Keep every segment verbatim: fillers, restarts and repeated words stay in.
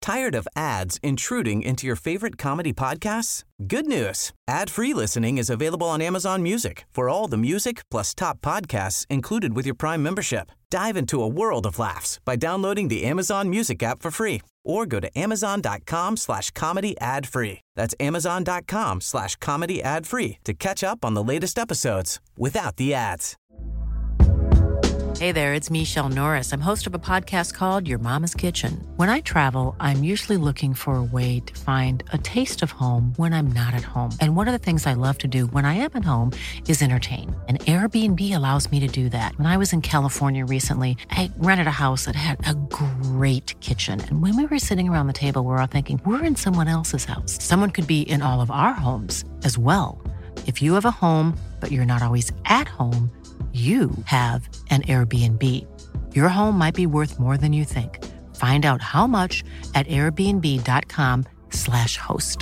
Tired of ads intruding into your favorite comedy podcasts? Good news. Ad-free listening is available on Amazon Music for all the music plus top podcasts included with your Prime membership. Dive into a world of laughs by downloading the Amazon Music app for free or go to amazon.com slash comedy ad free. That's amazon.com slash comedy ad free to catch up on the latest episodes without the ads. Hey there, it's Michelle Norris. I'm host of a podcast called Your Mama's Kitchen. When I travel, I'm usually looking for a way to find a taste of home when I'm not at home. And one of the things I love to do when I am at home is entertain. And Airbnb allows me to do that. When I was in California recently, I rented a house that had a great kitchen. And when we were sitting around the table, we were all thinking, we're in someone else's house. Someone could be in all of our homes as well. If you have a home, but you're not always at home, you have an Airbnb. Your home might be worth more than you think. Find out how much at airbnb.com slash host.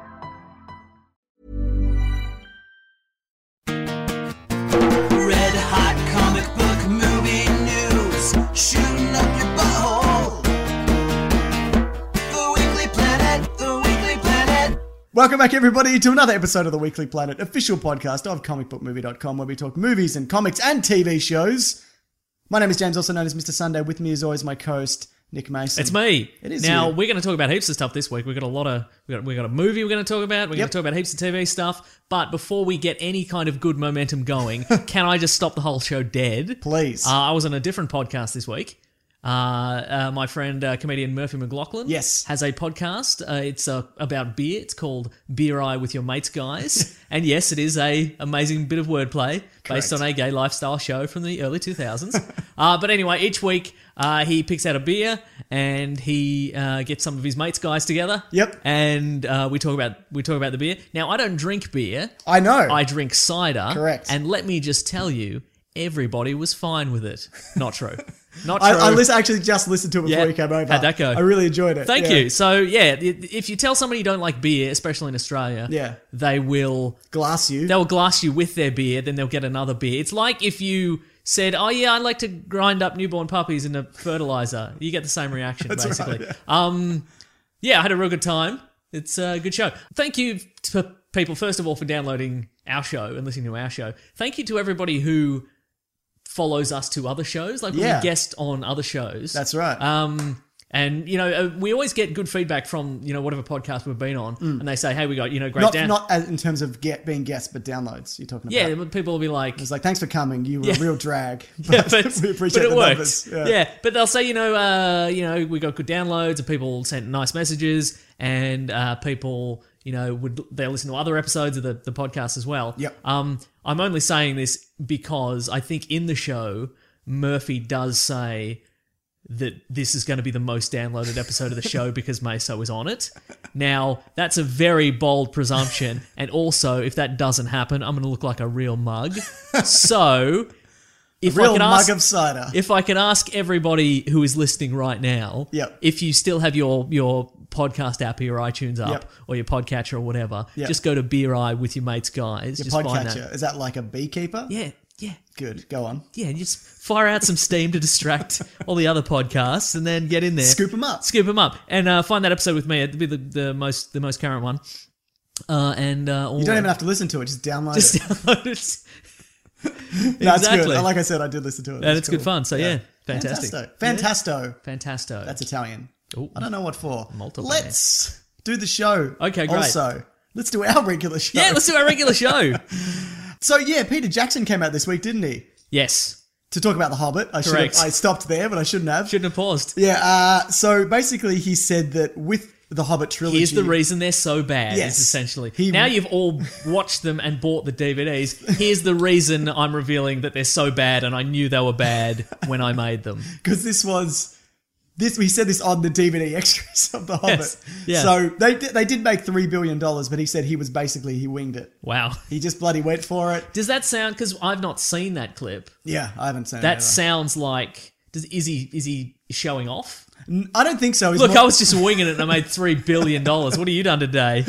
Red hot comic book movie news, shooting up your butthole. The Weekly Planet, the Weekly Planet. Welcome back, everybody, to another episode of the Weekly Planet, official podcast of comic book movie dot com, where we talk movies and comics and T V shows. My name is James, also known as Mister Sunday. With me, as always, my co-host, Nick Mason. It's me. It is Now, you. we're going to talk about heaps of stuff this week. We've got a lot of... We've got, we've got a movie we're going to talk about. We're Yep. going to talk about heaps of T V stuff. But before we get any kind of good momentum going, can I just stop the whole show dead? Please. Uh, I was on a different podcast this week. Uh, uh, my friend, uh, comedian Murphy McLaughlin, Yes. has a podcast. Uh, it's uh, about beer. It's called Beer Eye with Your Mates Guys. And yes, it is a amazing bit of wordplay based Correct. on a gay lifestyle show from the early two thousands. uh, but anyway, each week uh, he picks out a beer and he uh, gets some of his mates guys together. Yep. And uh, we talk about we talk about the beer. Now, I don't drink beer. I know. I drink cider. Correct. And let me just tell you, everybody was fine with it. Not true. Not true. I, I listen, actually just listened to it before Yeah. you came over. How'd that go? I really enjoyed it. Thank Yeah. you. So, yeah, if you tell somebody you don't like beer, especially in Australia, Yeah. they will Glass you. they'll glass you with their beer, then they'll get another beer. It's like if you said, oh, yeah, I'd like to grind up newborn puppies in a fertilizer. You get the same reaction, That's basically. right, Um, yeah, I had a real good time. It's a good show. Thank you to people, first of all, for downloading our show and listening to our show. Thank you to everybody who follows us to other shows, like when Yeah. we guest on other shows. That's right. Um, and, you know, uh, we always get good feedback from, you know, whatever podcast we've been on, and they say, hey, we got, you know, great not down. not as, in terms of get, being guests, but downloads you're talking yeah, about. but people will be like, It's like, thanks for coming. You were Yeah. a real drag. But yeah, but, we appreciate but it the works. numbers. Yeah. but they'll say, you know, uh, you know, we got good downloads, and people sent nice messages, and uh, people, you know, would they listen to other episodes of the, the podcast as well. Yep. Um, I'm only saying this because I think in the show, Murphy does say that this is going to be the most downloaded episode of the show because Meso is on it. Now, that's a very bold presumption, and also, if that doesn't happen, I'm going to look like a real mug. So, if Real I could mug ask, of cider. if I could ask everybody who is listening right now, Yep. if you still have your your podcast app or your iTunes up Yep. or your podcatcher or whatever, Yep. just go to Beer Eye with your mates guys. Your just find podcatcher. that. Is that like a beekeeper? Yeah, yeah. Good. Go on. Yeah, and just fire out some steam to distract all the other podcasts, and then get in there, Scoop 'em up. scoop them up, and uh, find that episode with me. It'd be the, the most the most current one. Uh, and uh, all You don't even have to listen to it. Just download just it. download it. That's exactly. good. Like I said, I did listen to it. And It was it's good cool. fun. So yeah, fantastic. Fantasto. Fantasto. Fantasto. That's Italian. Ooh. I don't know what for. Molto bene. Let's do the show. Okay, great. Also, let's do our regular show. Yeah, let's do our regular show. So yeah, Peter Jackson came out this week, didn't he? Yes, To talk about The Hobbit. I should have, Correct. I stopped there, but I shouldn't have. shouldn't have paused. Yeah. Uh, so basically, he said that with the Hobbit trilogy, Here's the reason they're so bad. Yes. Is essentially He- now you've all watched them and bought the D V Ds. Here's the reason I'm revealing that they're so bad, and I knew they were bad when I made them. because this was this. We said this on the D V D extras of The Hobbit. Yes. Yeah. So they did, they did make three billion dollars, but he said he was basically he winged it. Wow. He just bloody went for it. Does that sound? Because I've not seen that clip. Yeah, I haven't seen it. That either. sounds like. Does is he is he showing off? N- I don't think so. He's Look, more- I was just winging it and I made three billion dollars. What have you done today?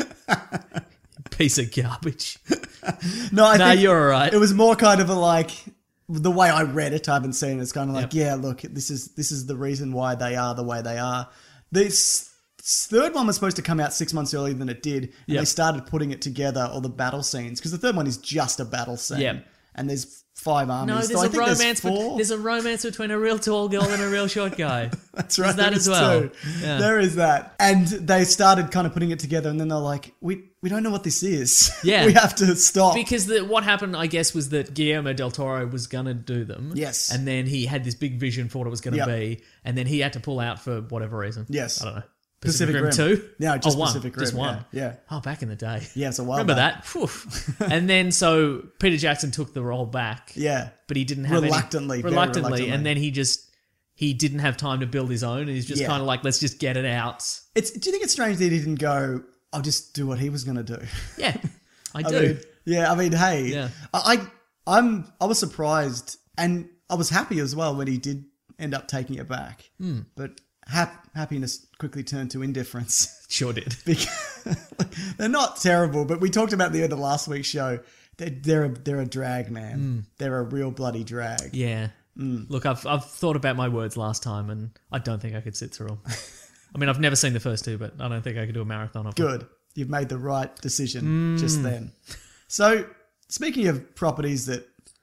Piece of garbage. no, I Nah, think you're all right. It was more kind of a like the way I read it. I haven't seen it. It's kind of like, Yep. yeah, look, this is this is the reason why they are the way they are. This third one was supposed to come out six months earlier than it did, and Yep. they started putting it together, all the battle scenes, because the third one is just a battle scene. Yep. And there's five armies. No, so there's I a think romance. There's, But four. there's a romance between a real tall girl and a real short guy. That's right. There's that there as is well. too. Yeah. There is that. And they started kind of putting it together, and then they're like, we we don't know what this is. Yeah. we have to stop. Because the, what happened, I guess, was that Guillermo del Toro was going to do them. Yes. And then he had this big vision for what it was going to Yep. be. And then he had to pull out for whatever reason. Yes. I don't know. Pacific Rim Rim. two? No, just oh, one. Pacific Just Rim, one. yeah, yeah. Oh, back in the day. Yeah, it's a while Remember back. that? Phew. And then so Peter Jackson took the role back. Yeah. But he didn't have Reluctantly, any... very Reluctantly. reluctantly. And then he just... He didn't have time to build his own. And he's just Yeah. kind of like, let's just get it out. It's. Do you think it's strange that he didn't go, I'll just do what he was going to do? Yeah, I I do. mean, yeah, I mean, hey, Yeah. I, I, I'm, I was surprised, and I was happy as well when he did end up taking it back. Hmm. But hap- happiness quickly turned to indifference. Sure did. Because they're not terrible, but we talked about the end of last week's show. They're they're a, they're a drag, man. They're a real bloody drag. Yeah. Mm. Look, I've I've thought about my words last time, and I don't think I could sit through them. I mean, I've never seen the first two, but I don't think I could do a marathon of them. Good. You've made the right decision just then. So, speaking of properties that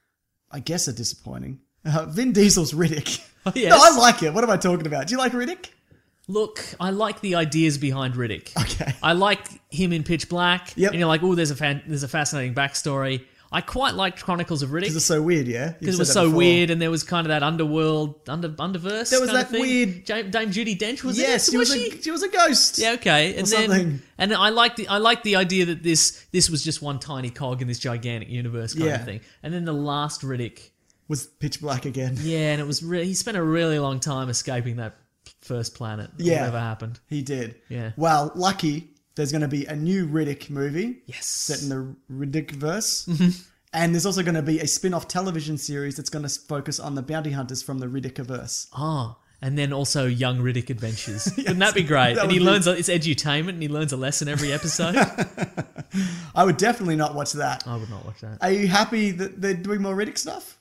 I guess are disappointing, uh, Vin Diesel's Riddick. Oh, yes. No, I like it. What am I talking about? Do you like Riddick? Look, I like the ideas behind Riddick. Okay. I like him in Pitch Black. Yep. And you're like, oh, there's a fan- there's a fascinating backstory. I quite liked Chronicles of Because Riddick it's so weird, yeah? You've because it said was that so before. weird, and there was kind of that underworld, under underverse. There was kind that of thing. weird- Ja- Dame Judi Dench was Yes, in she it. was, Was a, she? she was a ghost. Yeah, okay. And Or then something. and I like the I like the idea that this this was just one tiny cog in this gigantic universe kind Yeah. of thing. And then the last Riddick, Was Pitch Black again. yeah, and it was re- he spent a really long time escaping that first planet. or Yeah. whatever happened. He did. Yeah. Well, lucky, there's going to be a new Riddick movie. Yes. Set in the Riddickverse. And there's also going to be a spin-off television series that's going to focus on the bounty hunters from the Riddickiverse. Oh, and then also Young Riddick Adventures. Wouldn't that be great? that and he would be- learns it's edutainment, and he learns a lesson every episode. I would definitely not watch that. I would not watch that. Are you happy that they're doing more Riddick stuff?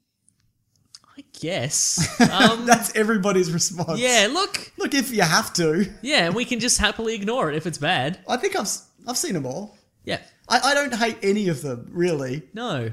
I guess. Um, That's everybody's response. yeah. Look. Look, if you have to. Yeah, and we can just happily ignore it if it's bad. I think I've s- I've seen them all. Yeah. I, I don't hate any of them, really. No.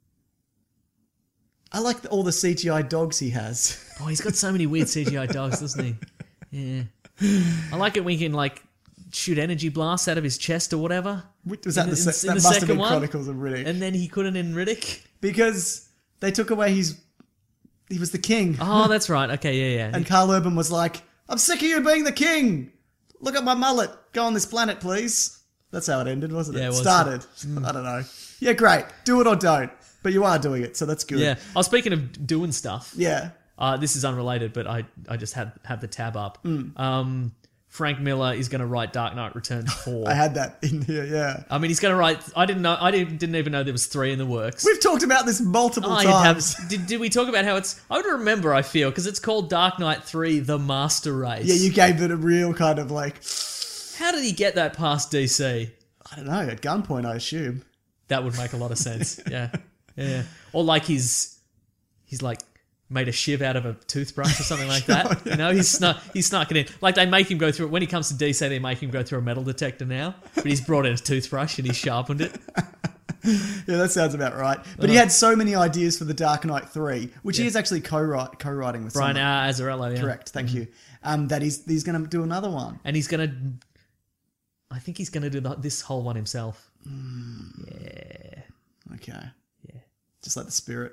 I like the, all the C G I dogs he has. Oh, he's got so many weird C G I dogs, doesn't he? Yeah. I like it when he can, like, shoot energy blasts out of his chest or whatever. Was that In the, the- se- in that the must have second been one? Chronicles of Riddick. And then he couldn't in Riddick. Because they took away his... He was the king. Oh, that's right. Okay, yeah, yeah. And Carl Urban was like, I'm sick of you being the king. Look at my mullet. Go on this planet, please. That's how it ended, wasn't it? Yeah, it It was. started. I don't know. Yeah, great. Do it or don't. But you are doing it, so that's good. yeah. I was speaking of doing stuff. Yeah. Uh, this is unrelated, but I, I just had have the tab up. Mm. Um, Frank Miller is going to write Dark Knight Returns four. I had that in here, yeah. I mean, he's going to write. I didn't know. I didn't, didn't even know there was three in the works. We've talked about this multiple I times. have. Did, did we talk about how it's? I would remember. I feel because it's called Dark Knight three: The Master Race. Yeah, you gave it a real kind of like, How did he get that past D C? I don't know, at gunpoint, I assume. That would make a lot of sense. Yeah, yeah. Or like he's he's like made a shiv out of a toothbrush or something like that. You know, he's snuck he's snuck it in. Like they make him go through when he comes to D C, they make him go through a metal detector now. But he's brought in a toothbrush and he's sharpened it. Yeah, that sounds about right. But he had so many ideas for the Dark Knight three, which he is actually co-write, co-writing with Brian someone. uh, Azzarello, yeah. Correct, thank you. Um, that he's he's going to do another one. And he's gonna. I think he's gonna do the, this whole one himself. Okay. Yeah. Just like the spirit.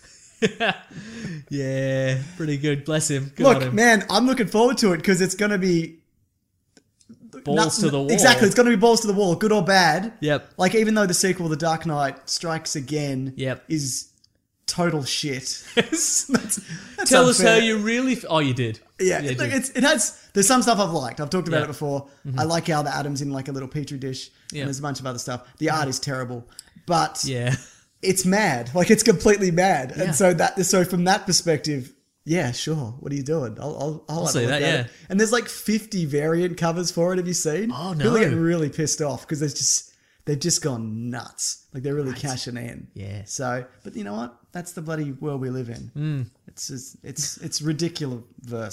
Yeah, pretty good. Bless him. Good on Look, him. man, I'm looking forward to it because it's going to be Balls nuts- to the wall. Exactly, it's going to be balls to the wall, good or bad. Yep. Like even though the sequel, The Dark Knight Strikes Again, Yep. is total shit. that's, that's Tell us how unfair. you really. F- oh, you did. Yeah, you look, did. it's, it has. There's some stuff I've liked. I've talked about Yeah. it before. I like how the Atom's in like a little petri dish, Yeah. and there's a bunch of other stuff. The art is terrible, but Yeah. it's mad. Like it's completely mad. Yeah. And so that so from that perspective, yeah, sure. What are you doing? I'll I'll, I'll, have a see look that, at yeah. it. And there's like fifty variant covers for it. Have you seen? Oh, no. People get really pissed off because there's just they've just gone nuts. Like they're really cashing in. Yeah. So, but you know what? That's the bloody world we live in. Mm. It's just, it's it's ridiculous verse.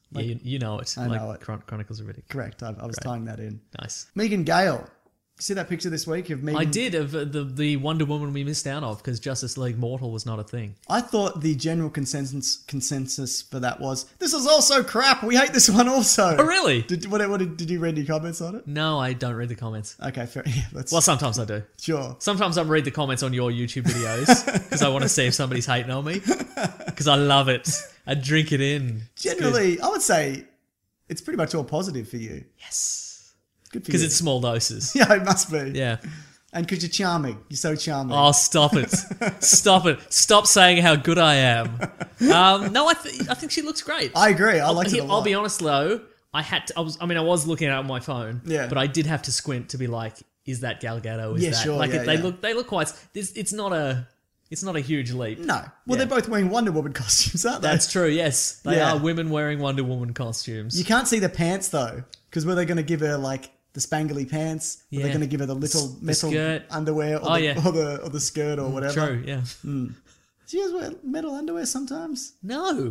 yeah, you, you know it. I like know it. Chron- Chronicles of Riddick. Correct. I, I was tying that in. Nice. Megan Gale. You see that picture this week of Megan? I did of uh, the the Wonder Woman we missed out of because Justice League Mortal was not a thing. I thought the general consensus consensus for that was this is also crap. We hate this one also. Oh, really? Did what, what did, did you read any comments on it? No, I don't read the comments. Okay, fair. Yeah, let's. Well, sometimes I do. Sure. Sometimes I read the comments on your YouTube videos because I want to see if somebody's hating on me because I love it. I drink it in. It's good. Generally, I would say it's pretty much all positive for you. Yes. Good for you. Because it's small doses. Yeah, it must be. Yeah. And because you're charming. You're so charming. Oh, stop it. Stop it. Stop saying how good I am. Um, no, I, th- I think she looks great. I agree. I like I'll, it a lot. I'll be honest, though. I had to, I was, I mean, I was looking at it on my phone. Yeah. But I did have to squint to be like, is that Gal Gadot? Is Yeah, that? sure, Like, yeah, it, they yeah. look, they look quite, it's, it's not a, it's not a huge leap. No. Well, Yeah. they're both wearing Wonder Woman costumes, aren't they? That's true, yes. They Yeah. are women wearing Wonder Woman costumes. You can't see the pants, though. Because were they going to give her, like, the spangly pants? Or Yeah. they're going to give her the little S- the metal skirt. underwear? Or, Oh, the, yeah. or, the, or the skirt or whatever? True, yeah. Do you guys wear metal underwear sometimes? No.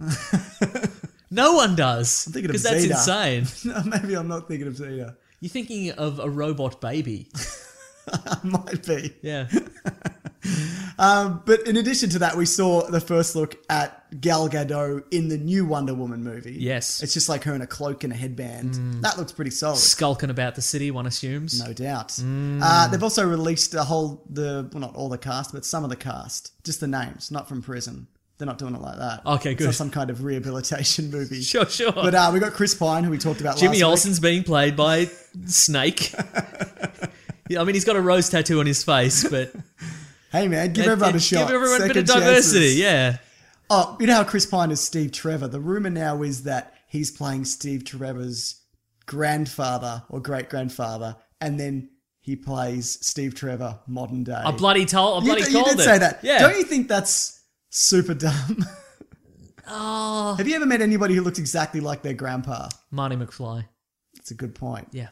No one does. I'm thinking of Because that's Zeta. insane. No, maybe I'm not thinking of Zeta. You're thinking of a robot baby. I might be. Yeah. Um, but in addition to that, we saw the first look at Gal Gadot in the new Wonder Woman movie. Yes. It's just like her in a cloak and a headband. That looks pretty solid. Skulking about the city, one assumes. No doubt. Mm. Uh, they've also released a whole, the well, not all the cast, but some of the cast. Just the names, not from prison. They're not doing it like that. Okay, It's good. not some kind of rehabilitation movie. Sure, sure. But uh, we got Chris Pine, who we talked about Jimmy last Olsen's being played by Snake. Yeah, I mean, he's got a rose tattoo on his face, but... week. Hey, man, give everyone a shot. Give everyone a bit of Second diversity, chances. yeah. Oh, you know how Chris Pine is Steve Trevor? The rumor now is that he's playing Steve Trevor's grandfather or great-grandfather, and then he plays Steve Trevor modern day. I bloody told, I you, bloody d- called you did it. say that. Yeah. Don't you think that's super dumb? Oh, Have you ever met anybody who looks exactly like their grandpa? Marty McFly. That's a good point. Yeah.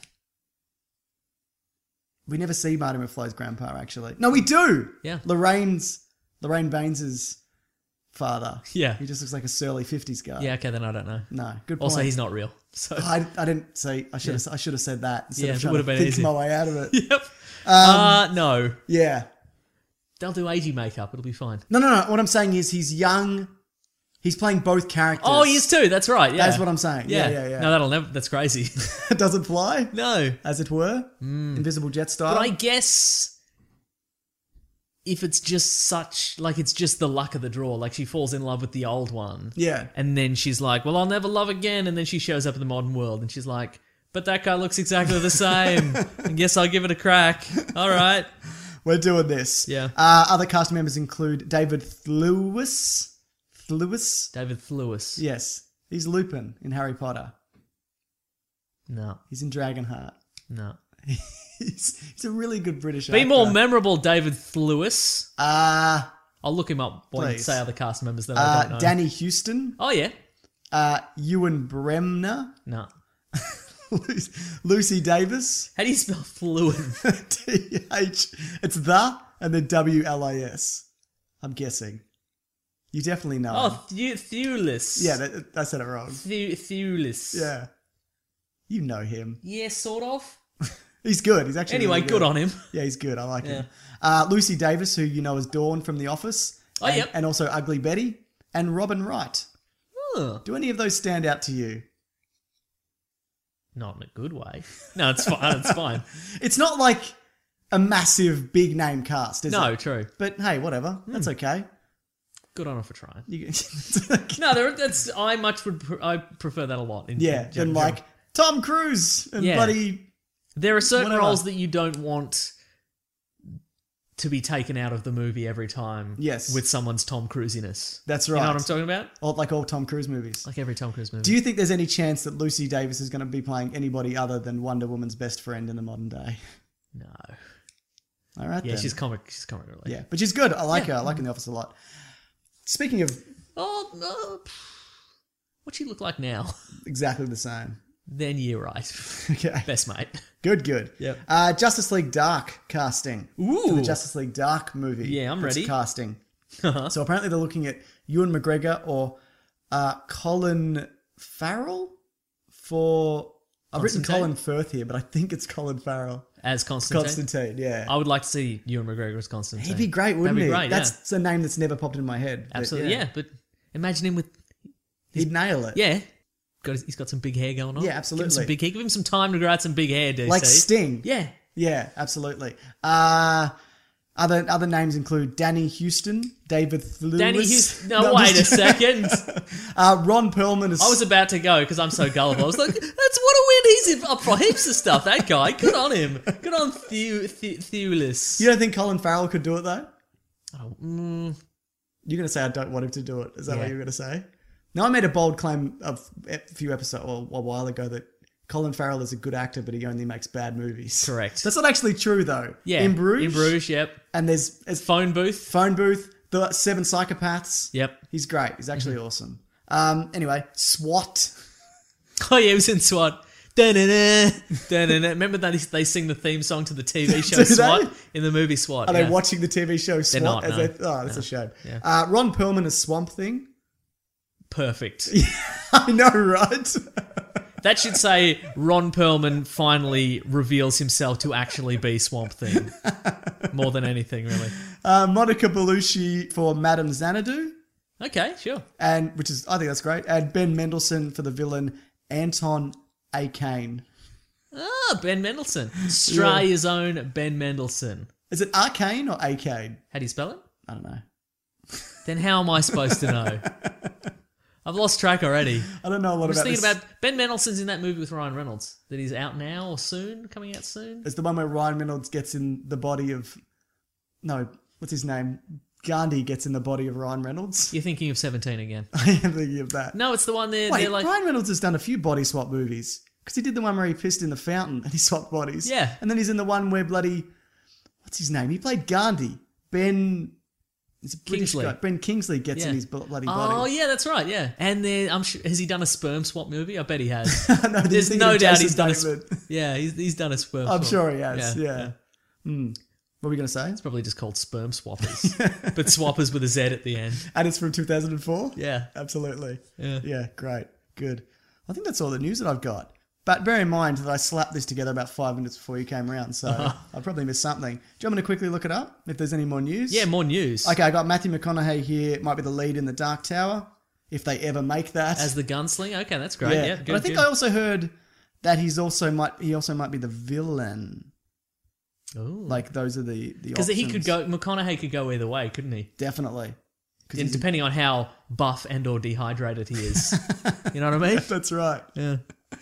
We never see Marty McFly's grandpa, actually. No, we do. Yeah. Lorraine's, Lorraine Baines's father. Yeah. He just looks like a surly fifties guy. Yeah, okay, then I don't know. No, good point. Also, he's not real. So, I, I didn't say. I should have. I should have said that instead Yeah, of it trying would've to been think easy. my way out of it. yep. uh, no. Yeah. They'll do aging makeup. It'll be fine. No, no, no. What I'm saying is he's young. He's playing both characters. Oh, he is too. That's right. Yeah. That's what I'm saying. Yeah, yeah, yeah. No, that'll never. That's crazy. It doesn't fly, no. as it were. Invisible Jet style. But I guess if it's just such, like, it's just the luck of the draw. Like, she falls in love with the old one. Yeah. And then she's like, well, I'll never love again. And then she shows up in the modern world and she's like, but that guy looks exactly the same. I guess I'll give it a crack. All right. We're doing this. Yeah. Uh, other cast members include David Thewlis. Thewlis? David Thewlis. Yes. He's Lupin in Harry Potter. No, He's in Dragonheart. no. He's, he's a really good British Be actor. more memorable, David Thewlis. Uh, I'll look him up while you Please. say other cast members that I don't uh, know. Danny Houston. Oh, yeah. Uh, Ewan Bremner. No. Lucy Davis. How do you spell fluid? T H. It's the and then W L A S. I'm guessing. You definitely know. Oh, him. Thew- Thewlis. Yeah, that, I said it wrong. Thew- Thewlis. Yeah. You know him. Yeah, sort of. He's good. He's actually Anyway, really good on him. Yeah, he's good. I like Yeah. him. Uh, Lucy Davis, who you know as Dawn from The Office. Oh, and, yep. And also Ugly Betty. And Robin Wright. Huh. Do any of those stand out to you? Not in a good way. No, it's fine. It's fine. It's not like a massive big name cast, is No, it? true. But hey, whatever. That's okay. Good on her for trying. You, No, there, that's I much would pr- I prefer that a lot. In, yeah, in then general. like Tom Cruise and Yeah. bloody there are certain whatever. roles that you don't want to be taken out of the movie every time. Yes. with someone's Tom Cruisiness. That's You know right. what I'm talking about? all, like all Tom Cruise movies. Like every Tom Cruise movie. Do you think there's any chance that Lucy Davis is going to be playing anybody other than Wonder Woman's best friend in the modern day? No. All right, Yeah, then. she's comic. She's comic relief. yeah, but she's good. I like Yeah. her. I like her in The Office a lot. Speaking of Oh, no. What's she look like now? exactly the same. Then you're right. Okay, Best mate. good, good. Yep. Uh, Justice League Dark casting. Ooh. For the Justice League Dark movie. Yeah, I'm that's ready. Casting. Uh-huh. So apparently they're looking at Ewan McGregor or uh, Colin Farrell for. I've written Constantine? Colin Firth here, but I think it's Colin Farrell. As Constantine. Constantine, yeah. I would like to see Ewan McGregor as Constantine. He'd be great, wouldn't That'd be he? great, That's a name that's never popped in my head. yeah. but Absolutely, yeah. But imagine him with, He'd nail it. yeah. Got his, he's got some big hair going on. Yeah, Give him absolutely. some big hair. Give him some time to grow out some big hair, D C. Like Sting. Yeah. Yeah, absolutely. Uh, other other names include Danny Houston, David Thewlis. Danny Houston. No, I'm wait just- a second. Uh, Ron Perlman is. I was about to go because I'm so gullible. I was like, that's what a win. He's up for heaps of stuff, that guy. Good on him. Good on Thew- Thew- Thewlis. You don't think Colin Farrell could do it though? Oh, mm, You're going to say I don't want him to do it. Is that Yeah. what you're going to say? No, I made a bold claim of a few episodes, well, a while ago, that Colin Farrell is a good actor, but he only makes bad movies. Correct. That's not actually true though. yeah. In Bruges. In Bruges, yep. And there's, there's Phone booth. Phone Booth, The Seven Psychopaths. Yep. He's great. He's actually awesome. Um, anyway, SWAT. Oh, yeah, he was in SWAT. Da-na-na, da-na-na. Remember that they sing the theme song to the T V show Do they? SWAT in the movie SWAT? Are yeah. they watching the T V show SWAT? not, as no. they, oh, that's a shame. Yeah. Uh, Ron Perlman as Swamp Thing. Perfect. I know, right? That should say Ron Perlman finally reveals himself to actually be Swamp Thing. More than anything, really. Uh, Monica Bellucci for Madame Xanadu, Okay, sure. and which is I think that's great. And Ben Mendelsohn for the villain Anton A. Kane. Ah, Ben Mendelsohn. Australia's own Ben Mendelsohn. Is it Arcane or Arcane? How do you spell it? I don't know. Then how am I supposed to know? I've lost track already. I don't know a lot I was about thinking this. about Ben Mendelsohn's in that movie with Ryan Reynolds that is out now or soon, coming out soon. It's the one where Ryan Reynolds gets in the body of no, what's his name? Gandhi gets in the body of Ryan Reynolds. You're thinking of seventeen again. I am thinking of that. No, it's the one there. Wait, they're like, Ryan Reynolds has done a few body swap movies because he did the one where he pissed in the fountain and he swapped bodies. Yeah. and then he's in the one where bloody what's his name? He played Gandhi. Ben. It's a British Kingsley. guy. Ben Kingsley gets Yeah. in his bloody oh body. yeah, that's right. Yeah, and then I'm sure, has he done a sperm swap movie? I bet he has. no, There's no doubt he's done a. Statement. sp- Yeah, he's, he's done a sperm. I'm swap. sure he has. Yeah. Hmm. What were we going to say? It's probably just called sperm swappers, but swappers with a Z at the end. And it's from two thousand four? Yeah. Absolutely. Yeah. Yeah, great. Good. I think that's all the news that I've got. But bear in mind that I slapped this together about five minutes before you came around, so Uh-huh. I probably missed something. Do you want me to quickly look it up, if there's any more news? Yeah, more news. Okay, I got Matthew McConaughey here. It might be the lead in The Dark Tower, if they ever make that. As the gunslinger. Okay, that's great. Yeah, good, but I think good. I also heard that he's also might he also might be the villain. Like those are the the Because he options. could go. McConaughey could go either way, couldn't he? Definitely. Because And depending on how buff and or dehydrated he is. You know what I mean? that's right. Yeah.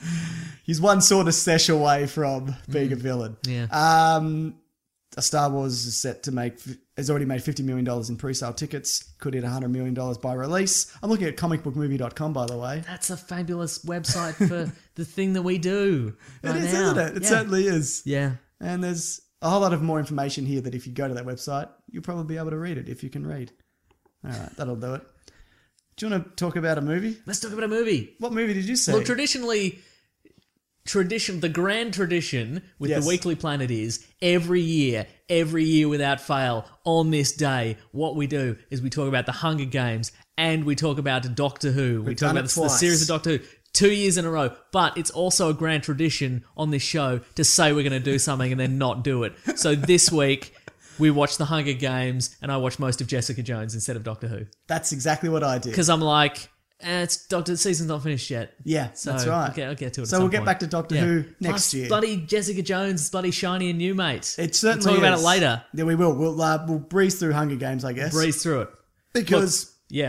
He's one sort of sesh away from being a villain. Yeah. Um, a Star Wars is set to make has already made fifty million dollars in pre-sale tickets. Could hit one hundred million dollars by release. I'm looking at comic book movie dot com, by the way. That's a fabulous website for the thing that we do. Right it is, now. isn't it? It yeah. certainly is. Yeah. And there's a whole lot of more information here that if you go to that website, you'll probably be able to read it if you can read. All right, that'll do it. Do you want to talk about a movie? Let's talk about a movie. What movie did you see? Look, traditionally, tradition, the grand tradition with Yes. the Weekly Planet is every year, every year without fail, on this day, what we do is we talk about the Hunger Games and we talk about Doctor Who. We We've talk done about it the, the twice. series of Doctor Who. Two years in a row. But it's also a grand tradition on this show to say we're going to do something and then not do it. So this week, we watched the Hunger Games and I watched most of Jessica Jones instead of Doctor Who. That's exactly what I did. Because I'm like, eh, it's Doctor the season's not finished yet. Yeah, So that's right. I'll get, I'll get to it. at So some we'll get point. back to Doctor Yeah. Who next Plus, year. Bloody Jessica Jones is bloody shiny and new, mate. It certainly We'll talk about is. it later. Yeah, we will. We'll uh, we'll breeze through Hunger Games, I guess. Breeze through it. because Yeah.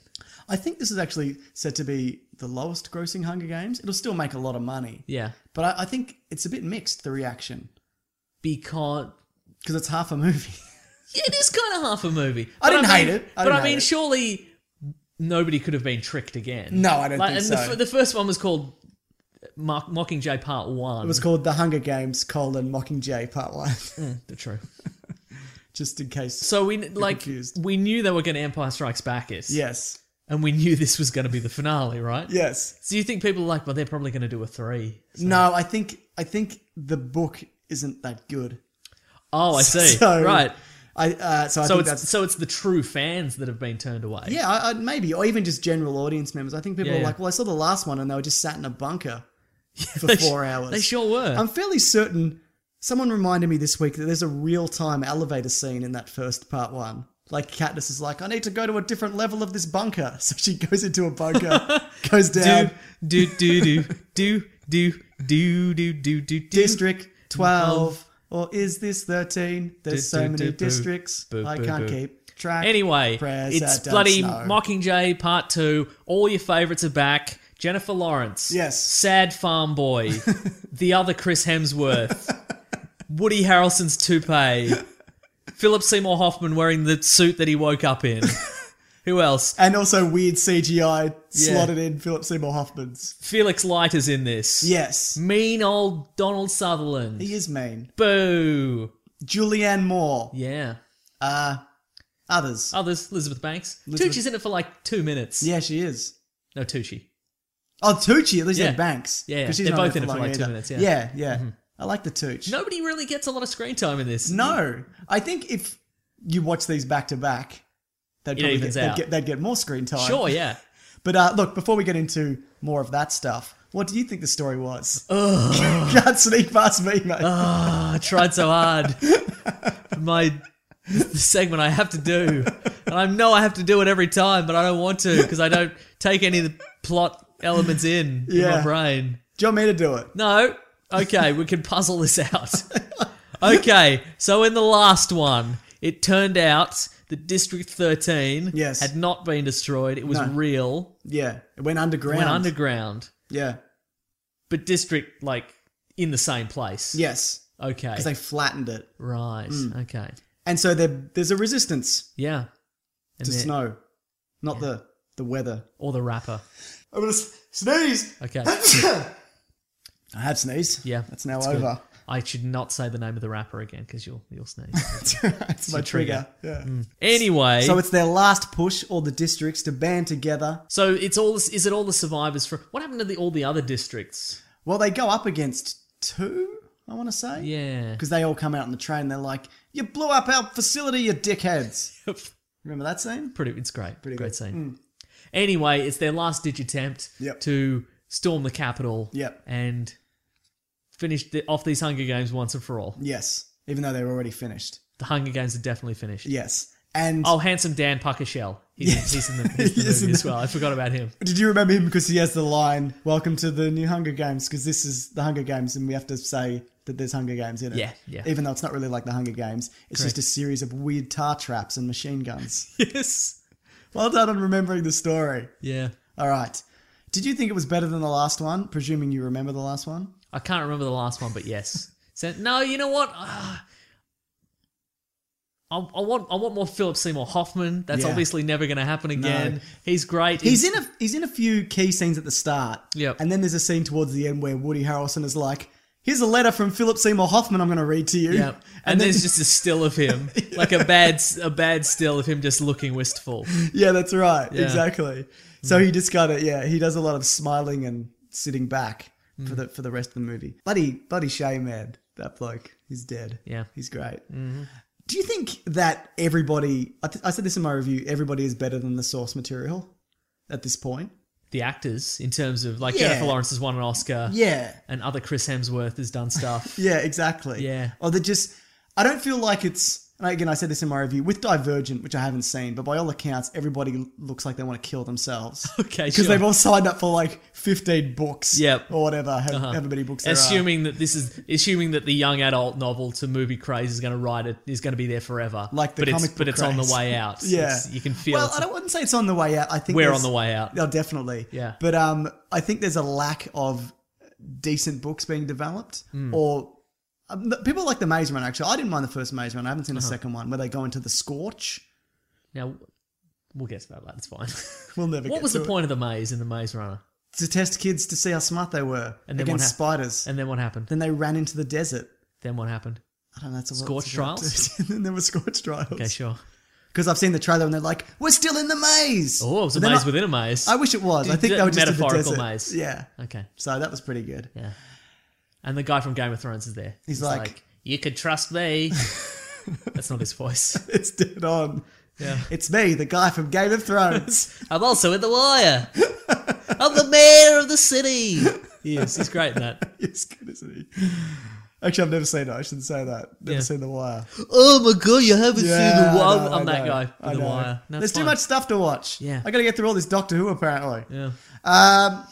I think this is actually set to be the lowest grossing Hunger Games. It'll still make a lot of money, Yeah. but I, I think it's a bit mixed, the reaction, Because because it's half a movie. yeah, it is kind of half a movie. I But didn't mean- hate it. I but didn't I mean, hate it. surely nobody could have been tricked again. No, I don't think and so. The, f- the first one was called Mock- Mockingjay Part One. It was called The Hunger Games: colon Mockingjay Part One, the truth. just in case. So we like confused. we knew they were going to Empire Strikes Back us. Yes, And we knew this was going to be the finale, right? yes. So you think people are like, well, they're probably going to do a three. No, I think I think the book isn't that good. Oh, I see. So, right. I uh, so I So think it's that's so it's the true fans that have been turned away. yeah, I, I, maybe, or even just general audience members. I think people Yeah, are yeah. like, well, I saw the last one and they were just sat in a bunker for They four sh- hours. They sure were. I'm fairly certain. Someone reminded me this week that there's a real time elevator scene in that first part one. Like Katniss is like, I need to go to a different level of this bunker, so she goes into a bunker, goes down. do do do do do do do do do District twelve, or is this thirteen? There's so Do, do, many do, boo. districts, Boo, I boo, can't boo. keep track. Anyway, Prayers it's that don't bloody snow. Mockingjay Part Two. All your favourites are back. Jennifer Lawrence. Yes. Sad Farm Boy. The other Chris Hemsworth. Woody Harrelson's toupee. Philip Seymour Hoffman wearing the suit that he woke up in. Who else? And also weird C G I slotted in Philip Seymour Hoffman's. Felix Leiter's in this. Yes. Mean old Donald Sutherland. He is mean. Boo. Julianne Moore. Yeah. Uh, others. Others, Elizabeth Banks. Elizabeth- Tucci's in it for like two minutes. Yeah, she is. No, Tucci. Oh, Tucci, at least Yeah. yeah. Banks. Yeah, yeah. 'Cause she's They're not both there in it for long like two either. minutes, yeah. Yeah, yeah. I like the Tooch. Nobody really gets a lot of screen time in this. No. I think if you watch these back to back, they'd It probably evens get, they'd out. get, they'd get more screen time. Sure, yeah. But uh, look, before we get into more of that stuff, what do you think the story was? Can't sneak past me, mate. Oh, I tried so hard. My the segment I have to do. And I know I have to do it every time, but I don't want to because I don't take any of the plot elements in, in Yeah. my brain. Do you want me to do it? No. Okay, we can puzzle this out. Okay, so in the last one, it turned out that District thirteen Yes. had not been destroyed. It was No. real. Yeah. It went It underground. went underground. Yeah. But District, like, in the same place. Yes. Okay. Because they flattened it. Right. Okay. And so there, there's a resistance Yeah. And to then- snow, not the, the weather. Or the rapper. I'm going to sneeze. Okay. I have sneezed. Yeah. That's now it's good. over. I should not say the name of the rapper again because you'll you'll sneeze. It's my your trigger. trigger. Yeah. Anyway, So so, it's their last push, all the districts to band together. it's all this, is it all the survivors from what happened to the, all the other districts? Well, they go up against two, I want to say. Yeah. Because they all come out on the train. They're like, you blew up our facility, you dickheads. Remember that scene? Pretty, it's great. Pretty great good. scene. Anyway, it's their last ditch attempt Yep. to storm the Capitol. Yep. And finish the, off these Hunger Games once and for all. Yes. Even though they were already finished. The Hunger Games are definitely finished. Yes. And Oh, handsome Dan Puckershell. He's, Yes. he's in the, he's in the He is movie in as the- well. I forgot about him. did you remember him because he has the line, welcome to the new Hunger Games, because this is the Hunger Games and we have to say that there's Hunger Games in it. Yeah, yeah. Even though it's not really like the Hunger Games. It's Correct. just a series of weird tar traps and machine guns. Yes. Well done on remembering the story. Yeah. All right. Did you think it was better than the last one? Presuming you remember the last one? I can't remember the last one, but yes. So, no, you know what? Uh, I, I want I want more Philip Seymour Hoffman. That's Yeah. obviously never going to happen again. No. He's great. He's in a he's in a few key scenes at the start. Yep. And then there's a scene towards the end where Woody Harrelson is like, here's a letter from Philip Seymour Hoffman I'm going to read to you. Yeah, and, And then- there's just a still of him, like a bad a bad still of him just looking wistful. Yeah, that's right. Yeah. Exactly. So he just kind of, yeah, he does a lot of smiling and sitting back Mm. for the for the rest of the movie. Bloody, bloody shame, man. That bloke, he's dead. Yeah. He's great. Mm-hmm. Do you think that everybody, I, th- I said this in my review, everybody is better than the source material at this point? The actors, in terms of like Yeah. Jennifer Lawrence has won an Oscar, Yeah. and other Chris Hemsworth has done stuff. Yeah, exactly. Yeah. Or they just, I don't feel like it's, and again, I said this in my review, with Divergent, which I haven't seen, but by all accounts, everybody looks like they want to kill themselves. Okay, Because sure. they've all signed up for like fifteen books. Yep. Or whatever, how, Uh-huh. however many books there are. Assuming that this is assuming that the young adult novel to movie craze is going to ride it is going to be there forever. Like the but comic it's, book but it's on the craze. way out. Yeah. It's- you can feel. Well, it's, I don't wouldn't say it's on the way out. I think we're there's- on the way out. Oh, definitely. Yeah. But um, I think there's a lack of decent books being developed, Hmm. or um, the- people like the Maze Runner. Actually, I didn't mind the first Maze Runner. I haven't seen Uh-huh. the second one where they go into the Scorch. Now we'll get to that later. It's fine. We'll never. What get was to the it. point of the maze in the Maze Runner? To test kids to see how smart they were And then what against hap- spiders. And then what happened? Then they ran into the desert. Then what happened? I don't know. That's a Scorch trials? and then there were Scorch trials. Okay, sure. Because I've seen the trailer and they're like, "We're still in the maze." Oh, it was a But they're maze not- within a maze. I wish it was. I D- think they were just in the metaphorical desert. maze. Yeah. Okay. So that was pretty good. Yeah. And the guy from Game of Thrones is there. He's like- "You could trust me." That's not his voice. It's dead on. Yeah. It's me, the guy from Game of Thrones. I'm also in The Wire. I'm the mayor of the city. He is. He's great in that. He's good, isn't he? Actually, I've never seen it. I shouldn't say that. Never Yeah. seen The Wire. Oh my god, you haven't Yeah, seen The Wire. I know, I'm I that know, guy I with The know. Wire. No, There's it's too fine. much stuff to watch. Yeah. I got to get through all this Doctor Who, apparently. Yeah. Um,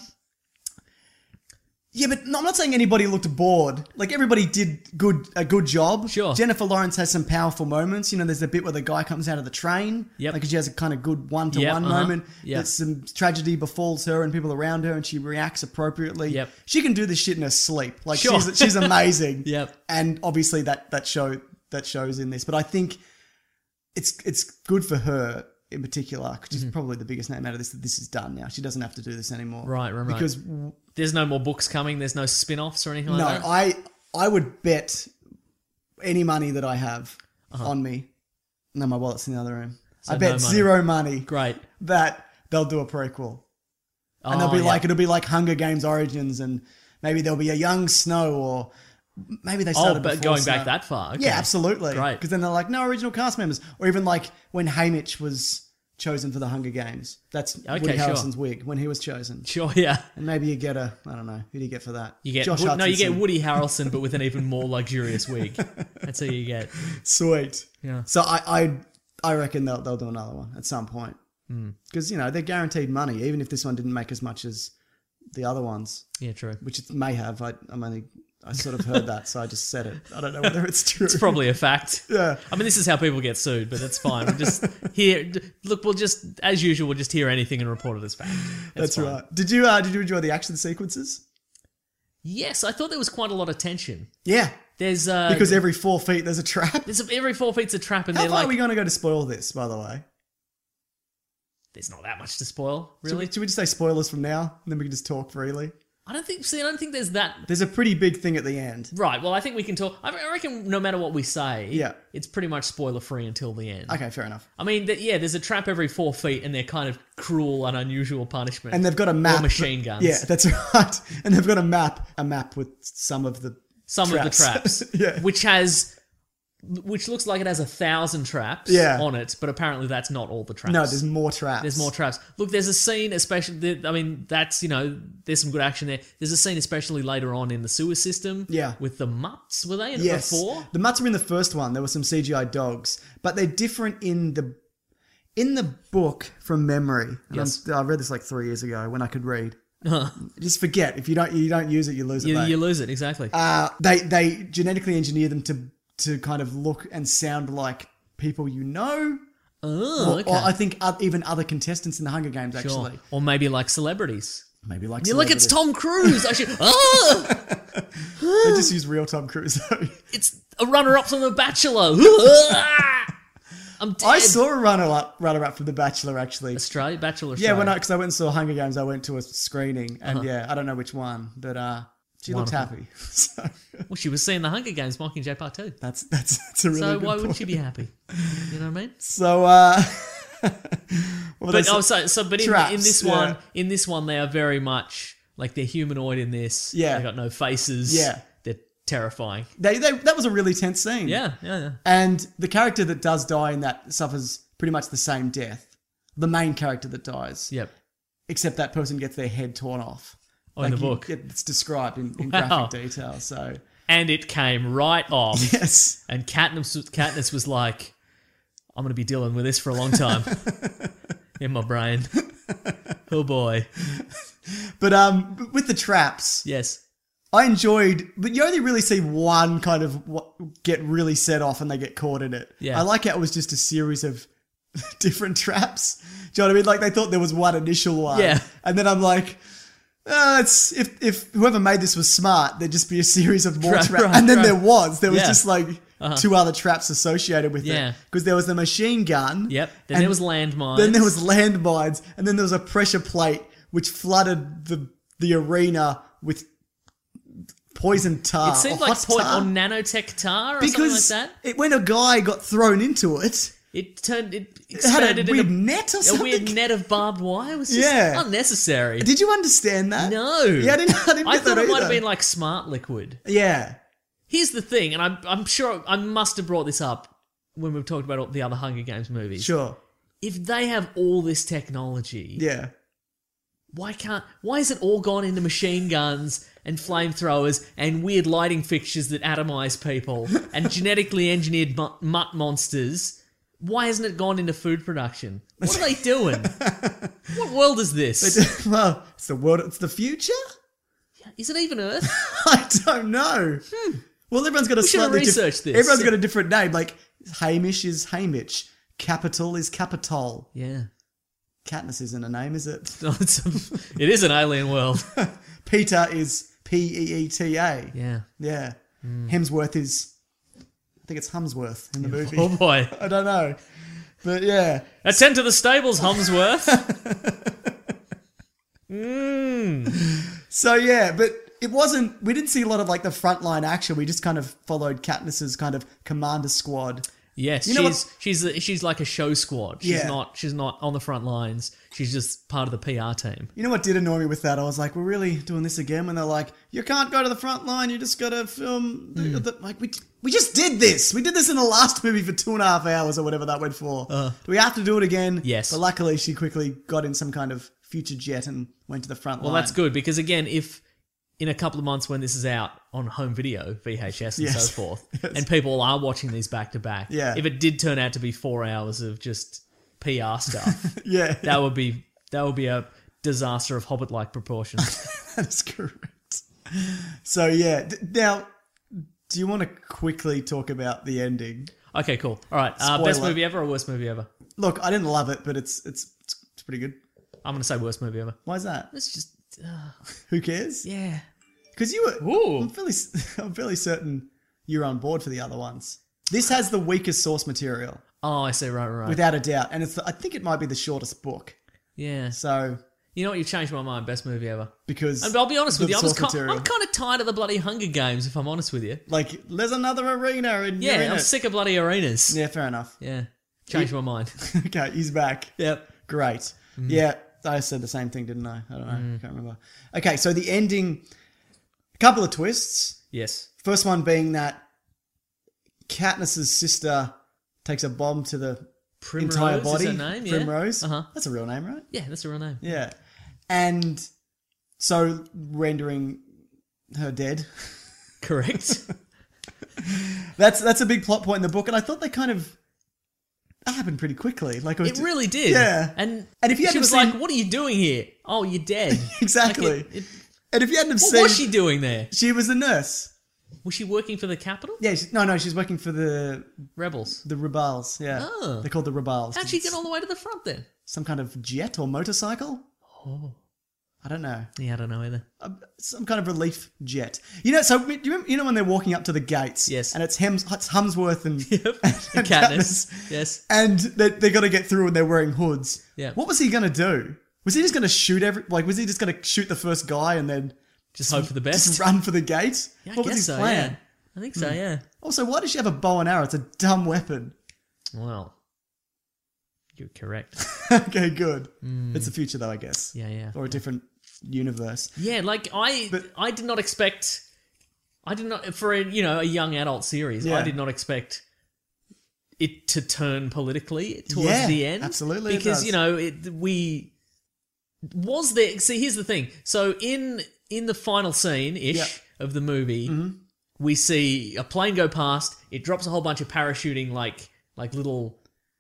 yeah, but no, I'm not saying anybody looked bored. Like, everybody did good a good job. Sure. Jennifer Lawrence has some powerful moments. You know, there's a bit where the guy comes out of the train. Yep. Like, she has a kind of good one-to-one Yep, uh-huh. moment. Yep. That some tragedy befalls her and people around her, and she reacts appropriately. Yep. She can do this shit in her sleep. Like, Sure. she's, she's amazing. Yep. And obviously that, that show that shows in this. But I think it's it's good for her in particular, because she's probably the biggest name out of this, that this is done now. She doesn't have to do this anymore. Right, right, right. Because There's no more books coming. There's no spin-offs or anything like no, that. I I would bet any money that I have Uh-huh. on me. No, my wallet's in the other room. So I bet no money. zero money Great. that they'll do a prequel. Oh, And they'll be yeah. like, it'll be like Hunger Games Origins, and maybe there'll be a young Snow, or maybe they Oh, started but before going back Snow. that far. Okay. Yeah, absolutely. Great. Because then they're like, no original cast members. Or even like when Haymitch was chosen for the Hunger Games. That's Okay, Woody sure. Harrelson's wig when he was chosen. Sure, yeah. And maybe you get a, I don't know, who do you get for that? You get Josh Wo- no, you get Hutcherson. Woody Harrelson, but with an even more luxurious wig. That's who you get. Sweet. Yeah. So I, I, I reckon they'll they'll do another one at some point. Hmm. Because, you know, they're guaranteed money, even if this one didn't make as much as the other ones, Yeah, true. which it may have. I, I'm only, I sort of heard that, so I just said it. I don't know whether it's true. It's probably a fact. Yeah. I mean, this is how people get sued, but that's fine. We'll just hear. d- Look, we'll just, as usual, we'll just hear anything and report it as fact. That's fine. right. Did you uh, did you enjoy the action sequences? Yes, I thought there was quite a lot of tension. Yeah. There's uh, Because every four feet there's a trap. there's a, every four feet's a trap, and How they're far like, are we going to go to spoil this, by the way? there's not that much to spoil, Should really. we, should we just say spoilers from now, and then we can just talk freely? I don't think. See, I don't think there's that. There's a pretty big thing at the end. Right. Well, I think we can talk. I I reckon no matter what we say, Yeah. it's pretty much spoiler free until the end. Okay, fair enough. I mean, th- yeah, there's a trap every four feet, and they're kind of cruel and unusual punishment. And they've got a map. Or machine guns. Yeah, that's right. And they've got a map, a map with some of the Some traps. of the traps, Yeah. which has, which looks like it has a thousand traps Yeah. on it, but apparently that's not all the traps. No, there's more traps. There's more traps. Look, there's a scene, especially. I mean, that's you know, there's some good action there. There's a scene, especially later on in the sewer system. Yeah. With the mutts, were they in it Yes. before? The mutts were in the first one. There were some C G I dogs, but they're different in the in the book from memory. And Yes. I'm- I read this like three years ago when I could read. Just forget. If you don't you don't use it, you lose it. You, mate. you lose it exactly. Uh, they they genetically engineer them to to kind of look and sound like people you know. oh, Or, okay. or I think uh, even other contestants in the Hunger Games, Sure. actually. Or maybe like celebrities. Maybe like You look, it's celebrities. Tom Cruise. I should. Oh, They just use real Tom Cruise, though. it's a runner-up from The Bachelor. I'm dead. I saw a runner-up runner up from The Bachelor, actually. Australia Bachelor. Yeah, when I Australia. because I went and saw Hunger Games, I went to a screening, and Uh-huh. yeah, I don't know which one, but uh, she looked Wonderful. happy. So Well, she was seeing the Hunger Games, Mockingjay Part Two. that's that's that's a really So good why point. wouldn't she be happy? You know what I mean? So uh, what But they oh, say- so, so but in, traps, in this yeah. one, in this one, they are very much like they're humanoid. In this, Yeah. they got no faces. Yeah. they're terrifying. they, they that was a really tense scene. Yeah, yeah, yeah. And the character that does die in that suffers pretty much the same death. The main character that dies. Yep. Except that person gets their head torn off. Oh, in the you- book. It's described in, in Wow. graphic detail. So, And it came right off. yes. And Katniss, Katniss was like, I'm going to be dealing with this for a long time. In my brain. Oh boy. But um, with the traps, Yes. I enjoyed, but you only really see one kind of what, get really set off and they get caught in it. Yeah. I like how it was just a series of different traps. Do you know what I mean? Like they thought there was one initial one. Yeah. And then I'm like, oh, it's if if whoever made this was smart, there'd just be a series of more Right, traps. right, and then right. there was. There was Yeah. just like two other traps associated with Yeah. it. Because there was the machine gun. Yep. Then and there was landmines. Then there was landmines. And then there was a pressure plate which flooded the the arena with poison tar. It seemed or like hot point tar. or nanotech tar or because something like that. it, when a guy got thrown into it, It turned it it had expanded a weird in net or a, a something. weird net of barbed wire. It was just Yeah. unnecessary. Did you understand that? No. Yeah, I didn't. I didn't I get thought that it might either. have been like smart liquid. Yeah. Here's the thing, and I'm I'm sure I must have brought this up when we've talked about all the other Hunger Games movies. Sure. If they have all this technology, Yeah. why can't? Why is it all gone into machine guns and flamethrowers and weird lighting fixtures that atomize people and genetically engineered mu- mutt monsters? Why hasn't it gone into food production? What are they doing? What world is this? Well, it's the world. It's the future. Is it even Earth? I don't know. Well, everyone's got a We should have slightly diff- researched this. Everyone's got a different name. Like Hamish is Hamish. Capital is Capitol. Yeah. Katniss isn't a name, is it? No, it's a, it is an alien world. Peter is P E E T A. Yeah. Yeah. Hemsworth is, I think it's Humsworth in the movie. Oh boy. I don't know. But yeah. Attend to the stables, Humsworth. Mmm. So yeah, but it wasn't, we didn't see a lot of like the frontline action. We just kind of followed Katniss's kind of commander squad. Yes, You know she's she's she's like a show squad. She's Yeah. not she's not on the front lines. She's just part of the P R team. You know what did annoy me with that? I was like, we're really doing this again when they're like, you can't go to the front line, you just got to film. The, Mm. the, like, we we just did this. We did this in the last movie for two and a half hours or whatever that went for. do we have to do it again? Yes. But luckily, she quickly got in some kind of future jet and went to the front Well, line. that's good because again, if in a couple of months when this is out on home video, V H S and Yes. so forth, Yes. and people are watching these back to back, Yeah. if it did turn out to be four hours of just P R stuff, Yeah, that would be that would be a disaster of Hobbit-like proportions. that's correct. So yeah, d- now, do you want to quickly talk about the ending? Okay, cool. All right, uh, best Spoiler. movie ever or worst movie ever? Look, I didn't love it, but it's it's it's, it's pretty good. I'm going to say worst movie ever. Why is that? It's just, uh, Who cares? yeah. Because you were, Ooh. I'm fairly, I'm fairly certain you're on board for the other ones. This has the weakest source material, Oh, I see. Right, right, right. without a doubt, and it's. The, I think it might be the shortest book. yeah. So You know what? You've changed my mind. Best movie ever. because And I'll be honest the with you. I'm, source just ki- material. I'm kind of tired of the bloody Hunger Games, if I'm honest with you. like there's another arena, and you're Yeah, in I'm it. sick of bloody arenas. Yeah, fair enough. Yeah. Changed my mind. Okay, he's back. Yep. Great. Yeah, I said the same thing, didn't I? I don't know. I can't remember. Okay, so the ending, a couple of twists. Yes. First one being that Katniss's sister takes a bomb to the Primrose entire body. is her name, yeah. Primrose. Uh-huh. That's a real name, right? Yeah, that's a real name. Yeah. And so rendering her dead. Correct. That's that's a big plot point in the book, and I thought they kind of that happened pretty quickly. Like It really did. Yeah. And, And if you she hadn't was seen- like, what are you doing here? Oh, you're dead. Exactly. Like, it- it- And if you hadn't have what seen, was she doing there? she was a nurse. Was she working for the Capitol? Yeah, she, no, no, she's working for the Rebels. the Rebels. Yeah, Oh. they're called the Rebels. How'd she get all the way to the front then? Some kind of jet or motorcycle? Oh. I don't know. Yeah, I don't know either. Uh, Some kind of relief jet. You know, so do you, remember, you know when they're walking up to the gates? Yes. And it's, Hems, it's Humsworth and, Yep. and Katniss. Yes. And they, they got to get through and they're wearing hoods. Yeah. What was he going to do? Was he just going to shoot every, like, was he just going to shoot the first guy and then Just hope for the best. just run for the gate? Yeah, I what was guess his so, plan? yeah. I think so, yeah. Also, why does she have a bow and arrow? It's a dumb weapon. Well, you're correct. Okay, good. It's the future, though, I guess. Yeah, yeah. Or a different universe. Yeah, like I, But- I did not expect. I did not for a you know a young adult series. Yeah. I did not expect it to turn politically towards Yeah, the end. absolutely it because does. you know it, we was there. See, here's the thing. So in in the final scene ish Yeah. of the movie, we see a plane go past. It drops a whole bunch of parachuting like like little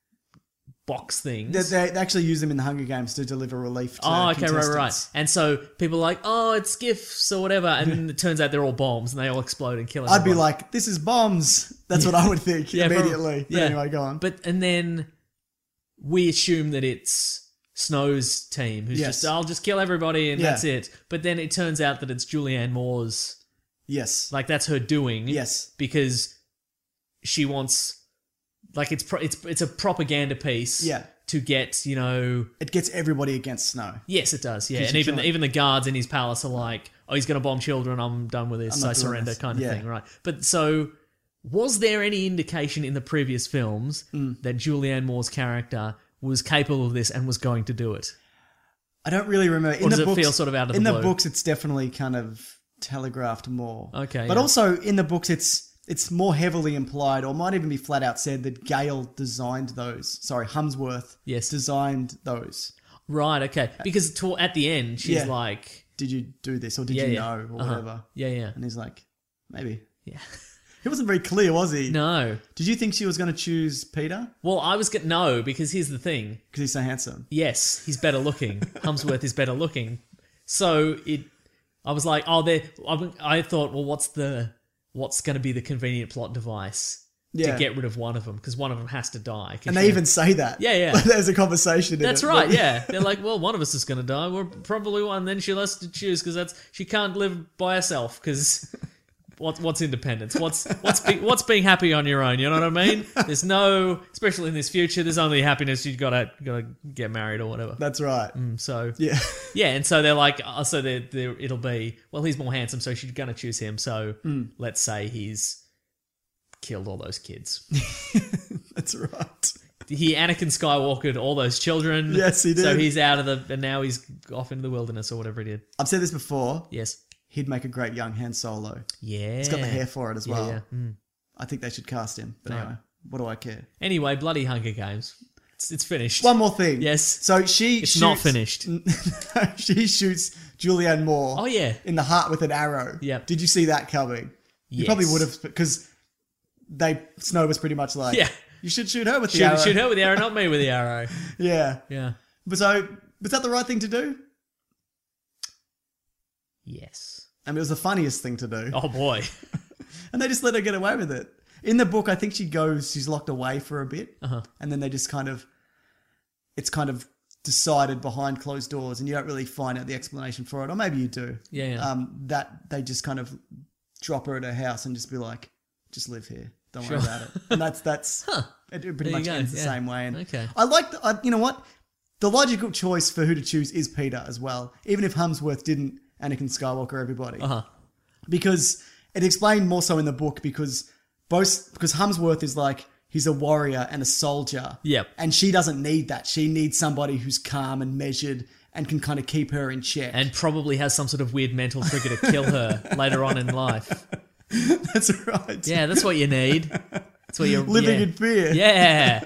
box things. They, they actually use them in the Hunger Games to deliver relief to Oh, okay, right, right, right. contestants. And so people are like, oh, it's gifts or whatever, and then it turns out they're all bombs and they all explode and kill I'd everyone. be like, this is bombs. That's what I would think Yeah, probably- immediately. But yeah. anyway, go on. But and then we assume that it's Snow's team who's Yes. just, I'll just kill everybody and Yeah. that's it. But then it turns out that it's Julianne Moore's, yes. like that's her doing. Yes. Because she wants, like it's pro- it's it's a propaganda piece. Yeah. To get, you know, It gets everybody against Snow. yes, it does. Yeah, 'Cause and you even can't- even the guards in his palace are like, "Oh, he's going to bomb children. I'm done with this. I'm not I doing surrender," this. kind of Yeah. thing, right? But so, was there any indication in the previous films Mm. that Julianne Moore's character was capable of this and was going to do it? I don't really remember. In Or does the it books, feel sort of out of In the the blue? books, it's definitely kind of telegraphed more. Okay, But yeah. also in the books, it's it's more heavily implied, or might even be flat out said, that Gale designed those. Sorry, Humsworth Yes. designed those. Right, okay. Because to, at the end, she's Yeah. like... Did you do this, or did Yeah, you yeah. know, or Uh-huh. whatever? Yeah, yeah. And he's like, maybe. Yeah. He wasn't very clear, was he? No. Did you think she was going to choose Peter Well, I was going to... No, because here's the thing. because he's so handsome? Yes, he's better looking. Humsworth is better looking. So it... I was like, oh, there... I, I thought, well, what's the... What's going to be the convenient plot device Yeah. to get rid of one of them? Because one of them has to die. 'Cause And she- they even say that. Yeah, yeah. Like, there's a conversation in That's it. right, yeah. They're like, well, one of us is going to die. We're probably one. Then she'll have to choose because that's she can't live by herself because what, what's independence? What's what's be, what's being happy on your own? You know what I mean? There's no, especially in this future, there's only happiness. You've got to got to get married or whatever. That's right. So Yeah. yeah, and so they're like, oh, so they're, they're, it'll be, well, he's more handsome, so she's going to choose him. So Mm. let's say he's killed all those kids. That's right. He Anakin Skywalkered all those children. Yes, he did. So he's out of the, and now he's off into the wilderness or whatever he did. I've said this before. Yes. He'd make a great young Han Solo. Yeah. He's got the hair for it as Yeah, well. yeah. Mm. I think they should cast him. But Right. anyway, what do I care? Anyway, bloody Hunger Games. It's, it's finished. One more thing. Yes. So she It's shoots, not finished. she shoots Julianne Moore. Oh, yeah. In the heart with an arrow. Yep. Did you see that coming? You Yes. probably would have, because they Snow was pretty much like, Yeah. you should shoot her with the Shoot, arrow. shoot her with the arrow, not me with the arrow. Yeah. Yeah. But so, was that the right thing to do? Yes. I mean, it was the funniest thing to do. Oh, boy. And they just let her get away with it. In the book, I think she goes, she's locked away for a bit. Uh-huh. And then they just kind of, it's kind of decided behind closed doors and you don't really find out the explanation for it. Or maybe you do. Yeah, yeah. Um, that they just kind of drop her at her house and just be like, just live here. Don't Sure. worry about it. And that's, that's, Huh. it pretty There you much go, ends the yeah. same way. And Okay. I like, the, I, you know what? The logical choice for who to choose is Peter as well. Even if Humsworth didn't Anakin Skywalker everybody. Uh-huh. Because it explained more so in the book because both because Humsworth is like he's a warrior and a soldier. Yep. And she doesn't need that. She needs somebody who's calm and measured and can kind of keep her in check. And probably has some sort of weird mental trigger to kill her later on in life. That's right. Yeah, that's what you need. That's what you're Living yeah. in fear. Yeah.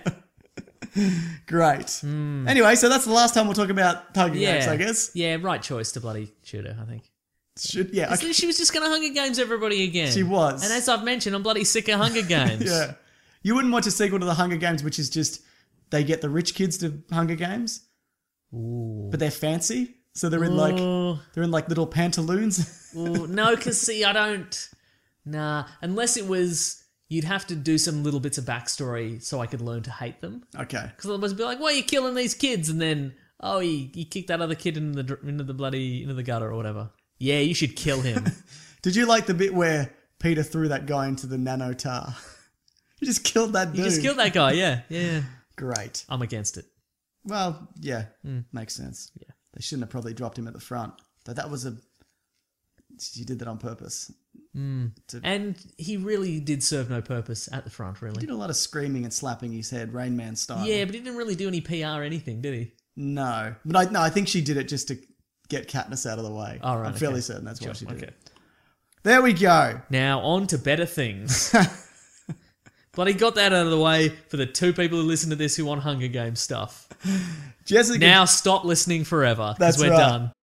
Great. Anyway, so that's the last time we'll talk about Hunger Yeah. Games, I guess. Yeah, right choice to bloody shoot her, I think. Should, yeah. Isn't Okay. it- She was just going to Hunger Games everybody again. She was. And as I've mentioned, I'm bloody sick of Hunger Games. Yeah. You wouldn't watch a sequel to the Hunger Games, which is just they get the rich kids to Hunger Games, Ooh. but they're fancy. So they're in like Ooh. they're in like little pantaloons. Ooh, no, because see, I don't. Nah, unless it was, you'd have to do some little bits of backstory so I could learn to hate them. Okay. Because otherwise, it'd be like, why are you killing these kids? And then, oh, you, you kicked that other kid into the dr- into the bloody into the gutter or whatever. Yeah, you should kill him. Did you like the bit where Peter threw that guy into the nano tar? You just killed that dude. You just killed that guy. Yeah, yeah. Great. I'm against it. Well, yeah, makes sense. Yeah. They shouldn't have probably dropped him at the front. But that was a. You did that on purpose. To, And he really did serve no purpose at the front, he really. did a lot of screaming and slapping his head, Rain Man style. Yeah, but he didn't really do any P R or anything, did he? No, but I no, I think she did it just to get Katniss out of the way. Oh, right, I'm fairly okay. certain that's why Sure, she did okay. it. There we go. Now, on to better things. Bloody got that out of the way for the two people who listen to this who want Hunger Games stuff. Jessica. Now stop listening forever, That's because we're right. done.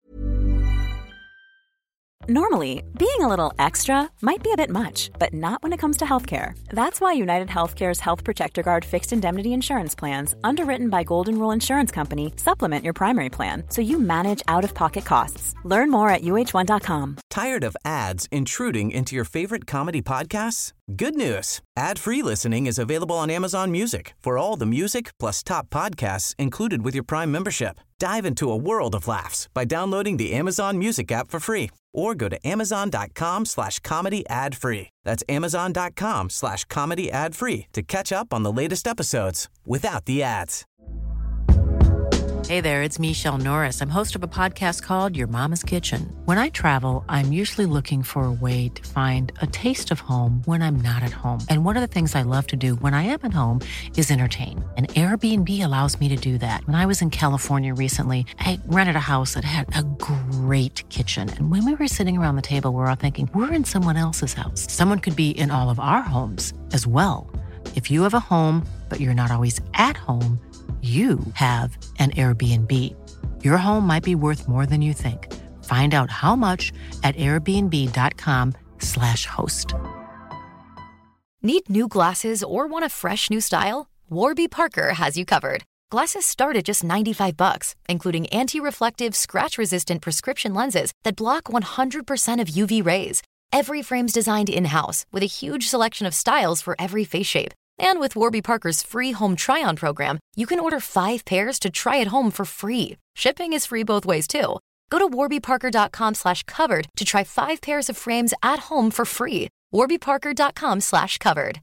Normally, being a little extra might be a bit much, but not when it comes to healthcare. That's why United Healthcare's Health Protector Guard fixed indemnity insurance plans, underwritten by Golden Rule Insurance Company, supplement your primary plan so you manage out-of-pocket costs. Learn more at U H one dot com. Tired of ads intruding into your favorite comedy podcasts? Good news. Ad-free listening is available on Amazon Music for all the music plus top podcasts included with your Prime membership. Dive into a world of laughs by downloading the Amazon Music app for free or go to amazon.com slash comedy ad free. That's amazon.com slash comedy ad free to catch up on the latest episodes without the ads. Hey there, it's Michelle Norris. I'm host of a podcast called Your Mama's Kitchen. When I travel, I'm usually looking for a way to find a taste of home when I'm not at home. And one of the things I love to do when I am at home is entertain. And Airbnb allows me to do that. When I was in California recently, I rented a house that had a great kitchen. And when we were sitting around the table, we were all thinking, we're in someone else's house. Someone could be in all of our homes as well. If you have a home, but you're not always at home, you have an Airbnb. Your home might be worth more than you think. Find out how much at airbnb.com slash host. Need new glasses or want a fresh new style? Warby Parker has you covered. Glasses start at just ninety-five bucks, including anti-reflective, scratch-resistant prescription lenses that block one hundred percent of U V rays. Every frame's designed in-house with a huge selection of styles for every face shape. And with Warby Parker's free home try-on program, you can order five pairs to try at home for free. Shipping is free both ways, too. Go to warbyparker.com slash covered to try five pairs of frames at home for free. warbyparker.com slash covered.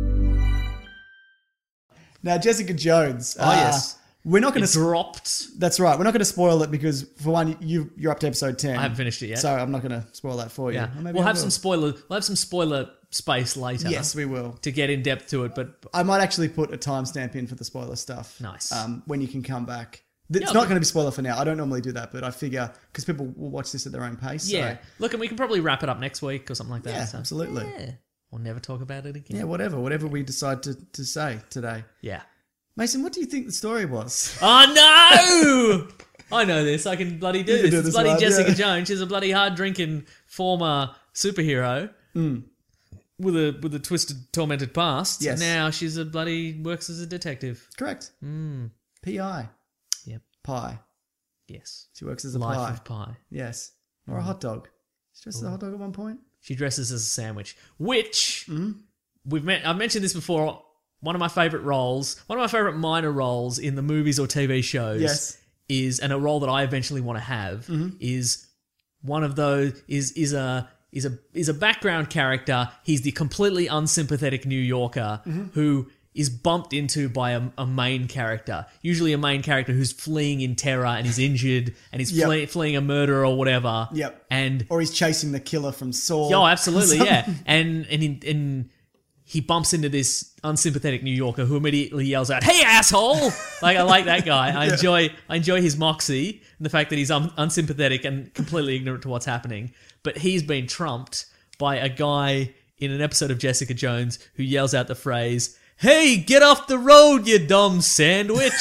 Now, Jessica Jones. Oh, uh, yes. We're not going It to... dropped. That's right. We're not going to spoil it because, for one, you, you're up to episode ten. I haven't finished it yet. So I'm not going to spoil that for you. Yeah, Or maybe we'll I have will. some spoiler. We'll have some spoiler space later. Yes, we will. to get in depth to it. But I might actually put a timestamp in for the spoiler stuff. Nice. Um, when you can come back. It's Yeah, not but- going to be spoiler for now. I don't normally do that, but I figure because people will watch this at their own pace. yeah, So, look, and we can probably wrap it up next week or something like that. yeah, so. absolutely. Yeah, we'll never talk about it again. Yeah, whatever. Whatever we decide to, to say today. Yeah. Mason, what do you think the story was? Oh no! I know this. I can bloody do You can this. do It's this bloody one, Jessica yeah. Jones. She's a bloody hard drinking former superhero Mm. with a with a twisted, tormented past. Yes. Now she's a bloody works as a detective. Correct. Mm. P I. Yep. Pie. Yes. She works as a Life pie. of Pi. Yes. Or a hot dog. She dresses as a hot dog at one point. She dresses as a sandwich, which Mm-hmm. we've met. I've mentioned this before. One of my favorite roles, one of my favorite minor roles in the movies or T V shows, Yes. is, and a role that I eventually want to have Mm-hmm. is one of those is is a is a is a background character. He's the completely unsympathetic New Yorker Mm-hmm. who is bumped into by a, a main character, usually a main character who's fleeing in terror and is injured and he's Yep. flee, fleeing a murder or whatever. Yep. And Or he's chasing the killer from Saw. oh, absolutely, Something. yeah. And and in, in he bumps into this unsympathetic New Yorker who immediately yells out, "Hey, asshole!" Like I like that guy. I enjoy I enjoy his moxie and the fact that he's un- unsympathetic and completely ignorant to what's happening. But he's been trumped by a guy in an episode of Jessica Jones who yells out the phrase, "Hey, get off the road, you dumb sandwich!"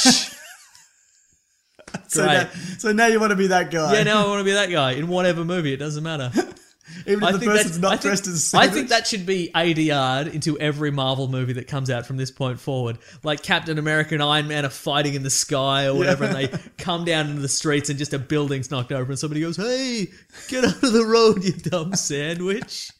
So Great. now, so now you want to be that guy. Yeah, now I want to be that guy in whatever movie. It doesn't matter. Even if the person's that- not I think- dressed as a I sandwich. think that should be A D R'd into every Marvel movie that comes out from this point forward. Like Captain America and Iron Man are fighting in the sky or whatever, and they come down into the streets and just a building's knocked over and somebody goes, "Hey, get out of the road, you dumb sandwich."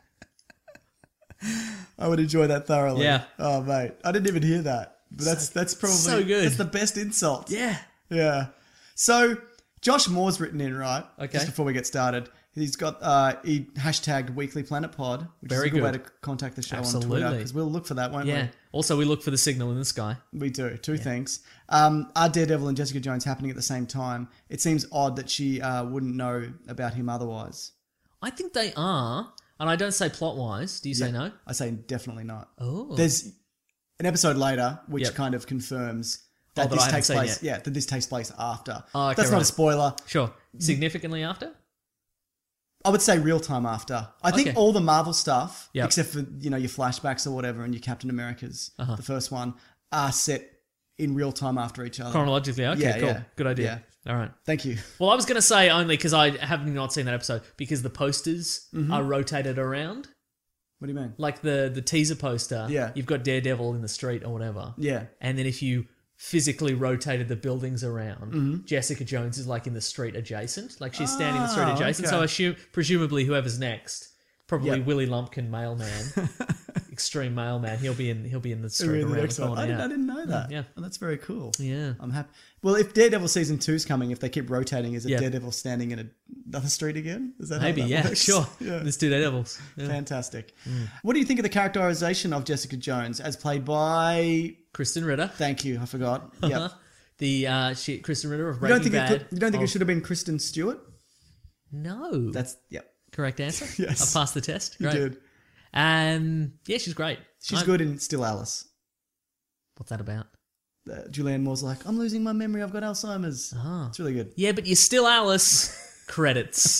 I would enjoy that thoroughly. Yeah. Oh, mate. I didn't even hear that. But that's that's probably so good. That's the best insult. Yeah. Yeah. So Josh Moore's written in, right? Okay. Just before we get started. He's got uh he hashtagged Weekly Planet Pod, which Very is a good, way good. to contact the show on Absolutely. Twitter, because we'll look for that, won't Yeah. Also, we look for the signal in the sky. we? We do. Two things. Um, are Daredevil and Jessica Jones happening at the same time? It seems odd that she uh, wouldn't know about him otherwise. I think they are, and I don't say plot-wise. Do you say Yeah. no? I say definitely not. Oh. There's an episode later which Yep. kind of confirms Oh, that that I this haven't takes seen place. yet. Yeah, that this takes place after. Oh, okay, That's not a right. spoiler. Sure. Significantly after? I would say real time after. I think Okay. all the Marvel stuff, Yep. except for you know your flashbacks or whatever, and your Captain Americas, Uh-huh. the first one, are set in real time after each other. Chronologically, okay, Yeah, cool. yeah. Good idea. All right. Thank you. Well, I was going to say only because I have not seen that episode because the posters Mm-hmm. are rotated around. What do you mean? Like the, the teaser poster, Yeah. you've got Daredevil in the street or whatever. Yeah. And then if you physically rotated the buildings around, Mm-hmm. Jessica Jones is like in the street adjacent. Like she's standing in the street Oh, adjacent. okay. So I assume, presumably whoever's next, probably Yep. Willie Lumpkin mailman, extreme mailman, he'll be in he'll be in the street Really, the around next the one. corner. I, didn't, yeah. I didn't know that. yeah. Oh, that's very cool. Yeah. I'm happy. Well, if Daredevil season two's coming, if they keep rotating, is it Yeah. Daredevil standing in a, another street again? Is that Maybe, how that yeah, works? sure. Yeah. Let's do Daredevils. Yeah. Fantastic. What do you think of the characterization of Jessica Jones as played by? Kristen Ritter. Thank you, I forgot. Yep. The uh, she, Kristen Ritter of You Breaking don't think Bad. it could, you don't think it of- should have been Kristen Stewart? No. That's yep. correct answer. Yes. I passed the test. You Great. did. And yeah, she's great. She's I'm- good in Still Alice. What's that about? Uh, Julianne Moore's like, I'm losing my memory. I've got Alzheimer's. Oh. It's really good. Yeah, but you're still Alice. Credits.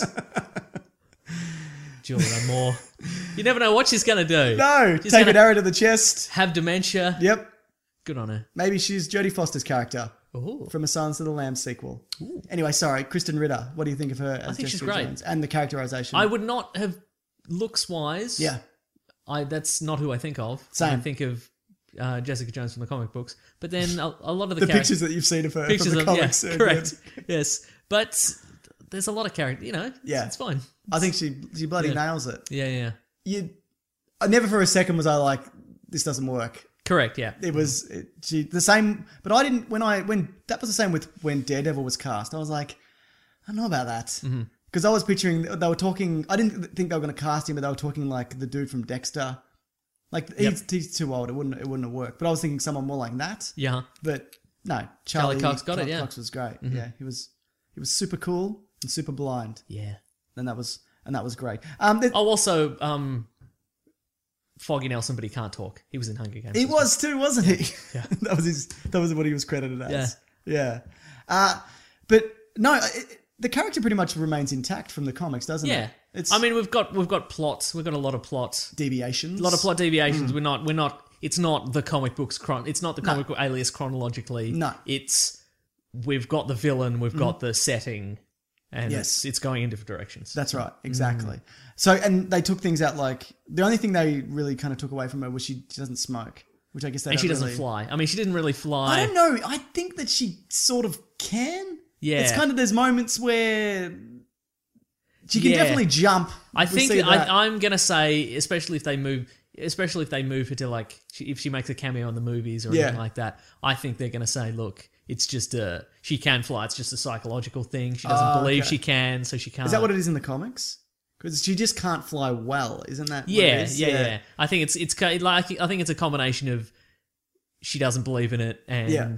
Julianne Moore. You never know what she's going to do. No, She's take gonna an arrow to the chest. Have dementia. Yep. Good on her. Maybe she's Jodie Foster's character Ooh. from A Silence of the Lambs sequel. Anyway, sorry, Kristen Ritter. What do you think of her as think she's Jessica great. Jones? And the characterization? I would not have looks wise. Yeah. I that's not who I think of. Same. I think of uh, Jessica Jones from the comic books. But then a, a lot of the, The charac- pictures that you've seen of her pictures from the of comics. yeah, are correct. good. Yes, but there's a lot of character. You know, Yeah. it's fine. I think she she bloody Yeah. nails it. Yeah, yeah, You, I never for a second was I like, this doesn't work. correct. Yeah, It was it, she the same, but I didn't when I when that was the same with when Daredevil was cast. I was like, I don't know about that Mm-hmm. because I was picturing they were talking. I didn't think they were going to cast him, but they were talking like the dude from Dexter. Like he's, he's too old. It wouldn't it wouldn't have worked. But I was thinking someone more like that. yeah. But no, Charlie Charlie, Cox got it, Charlie yeah. Cox was great. Yeah, he was he was super cool and super blind, Yeah. and that was and that was great. Um, it, Oh, also, um, Foggy Nelson, but he can't talk. He was in Hunger Games. He as well. was too, wasn't he? Yeah. that was his. That was what he was credited as. Yeah. Yeah. Uh, but no, it, the character pretty much remains intact from the comics, doesn't Yeah. it? It's I mean, we've got we've got plots. We've got a lot of plot. deviations. A lot of plot deviations. We're not. We're not. It's not the comic books. Chron- it's not the No. comic book alias chronologically. No. It's we've got the villain. We've got the setting, and Yes. it's, it's going in different directions. That's right. Exactly. So, and they took things out like the only thing they really kind of took away from her was she, she doesn't smoke, which I guess they and don't she doesn't really- fly. I mean, she didn't really fly. I don't know. I think that she sort of can. Yeah. It's kind of there's moments where she can Yeah. definitely jump. I We think see that. I, I'm gonna say, especially if they move, especially if they move her to like, she, if she makes a cameo in the movies or Yeah. anything like that, I think they're gonna say, look, it's just a she can fly. It's just a psychological thing. She doesn't Oh, believe okay. she can, so she can't. Is that what it is in the comics? Because she just can't fly well, isn't that? what Yeah, it is? yeah, yeah, I think it's it's ki- like I think it's a combination of she doesn't believe in it and Yeah.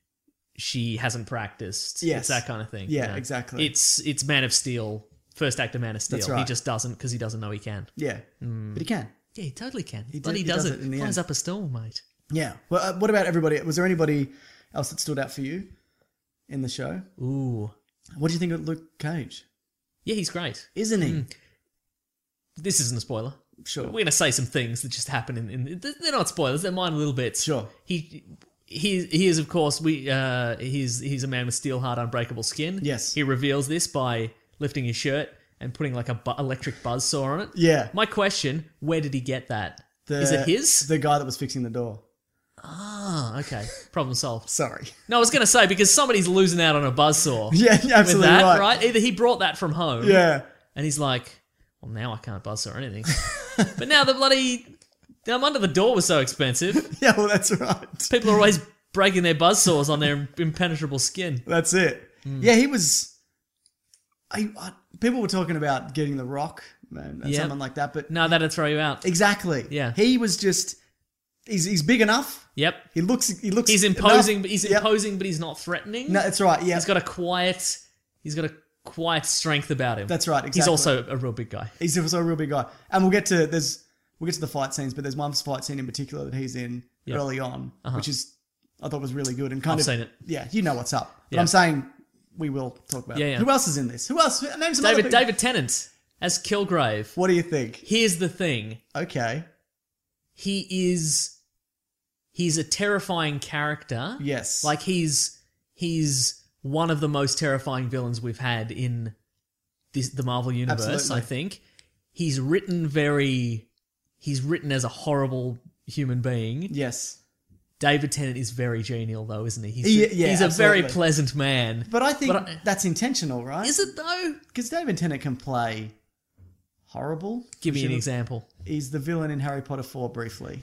she hasn't practiced. Yes. It's that kind of thing. Yeah, you know? exactly. It's it's Man of Steel, first act of Man of Steel. That's He right. just doesn't because he doesn't know he can. Yeah, but he can. Yeah, he totally can. He But did- he, he does, does it. it in the Flies end. up a storm, mate. Yeah. Well, uh, what about everybody? Was there anybody else that stood out for you in the show? Ooh. What do you think of Luke Cage? Yeah, he's great. Isn't he? This isn't a spoiler. Sure. We're going to say some things that just happen in, in. They're not spoilers. They're minor little bits. Sure. He. He, he is, of course, we. Uh, he's he's a man with steel hard, unbreakable skin. Yes. He reveals this by lifting his shirt and putting like a bu- electric buzzsaw on it. Yeah. My question: where did he get that? The, Is it his? The guy that was fixing the door. Ah, okay. Problem solved. Sorry. No, I was going to say because somebody's losing out on a buzzsaw. Yeah, you're absolutely with that, right. right. Either he brought that from home. Yeah. And he's like, well, now I can't buzzsaw or anything. But now the bloody I'm under the door was so expensive. Yeah, well, that's right. People are always breaking their buzzsaws on their impenetrable skin. That's it. Hmm. Yeah, he was. I, I people were talking about getting the Rock, man, Yeah. something like that, but No, that'd throw you out. exactly. Yeah. he was just. He's he's big enough. Yep. He looks. He looks. He's imposing, enough. but he's Yep. imposing, but he's not threatening. No, that's right. Yeah, He's got a quiet. He's got a quiet strength about him. That's right, He's exactly. also a real big guy. He's also a real big guy, and we'll get to there's we'll get to the fight scenes, but there's one fight scene in particular that he's in Yeah. early on, which is I thought was really good and kind I've of seen it. Yeah, you know what's up. But Yeah. I'm saying we will talk about Yeah, it. yeah. Who else is in this? Who else? Name some other David people. David Tennant as Kilgrave. What do you think? Here's the thing. Okay. He is he's a terrifying character. Yes. Like he's he's one of the most terrifying villains we've had in this, the Marvel universe, Absolutely. I think. He's written very he's written as a horrible human being. Yes. David Tennant is very genial though, isn't he? He's, He- yeah, he's a very absolutely. pleasant man. But I think But I- that's intentional, right? Is it though? Because David Tennant can play horrible. Give me an Should- example. He's the villain in Harry Potter four briefly.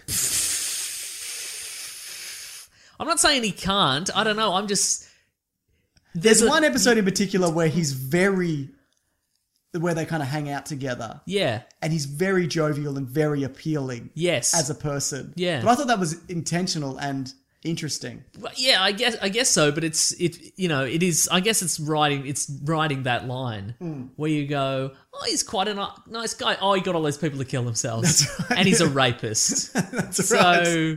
I'm not saying he can't. I don't know. I'm just There's a- one episode in particular where he's very, where they kind of hang out together, Yeah. and he's very jovial and very appealing Yes. as a person. Yeah. But I thought that was intentional, and interesting. Well, yeah, I guess I guess so, but it's it you know it is I guess it's writing it's writing that line Mm. where you go, oh, he's quite a ni- nice guy. Oh, he got all those people to kill themselves, That's right. and he's a rapist. That's so, right.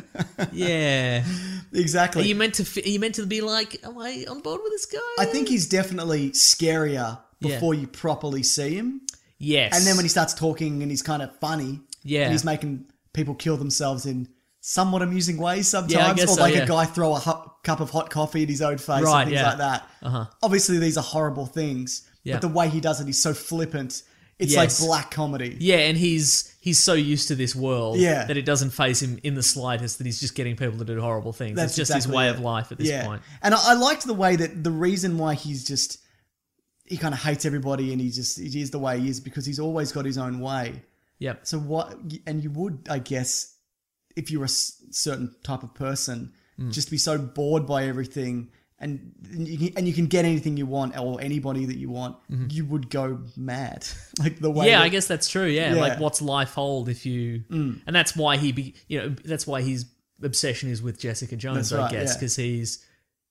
yeah, Exactly. are you meant to fi- are you meant to be like, am I on board with this guy? I think he's definitely scarier Yeah. before you properly see him. yes, And then when he starts talking and he's kind of funny, Yeah. and he's making people kill themselves in somewhat amusing ways sometimes, Yeah, I guess or so, like yeah. a guy throw a hot, cup of hot coffee in his own face Right, and things yeah. like that. Uh-huh. Obviously, these are horrible things, Yeah. but the way he does it, he's so flippant. It's Yes. like black comedy. yeah, and he's he's so used to this world Yeah. that it doesn't faze him in the slightest that he's just getting people to do horrible things. That's it's just exactly his way it. of life at this yeah. point. And I, I liked the way that the reason why he's just he kind of hates everybody and he just he is the way he is because he's always got his own way. Yep. So what? And you would, I guess, if you're a s- certain type of person, Mm. just be so bored by everything, and and you, can, and you can get anything you want or anybody that you want, you would go mad, like the way. Mm-hmm. Yeah, that- I guess that's true. Yeah. Yeah. Mm. Like, what's life hold if you? And that's why he, be, you know, that's why his obsession is with Jessica Jones. That's right, I guess yeah. because he's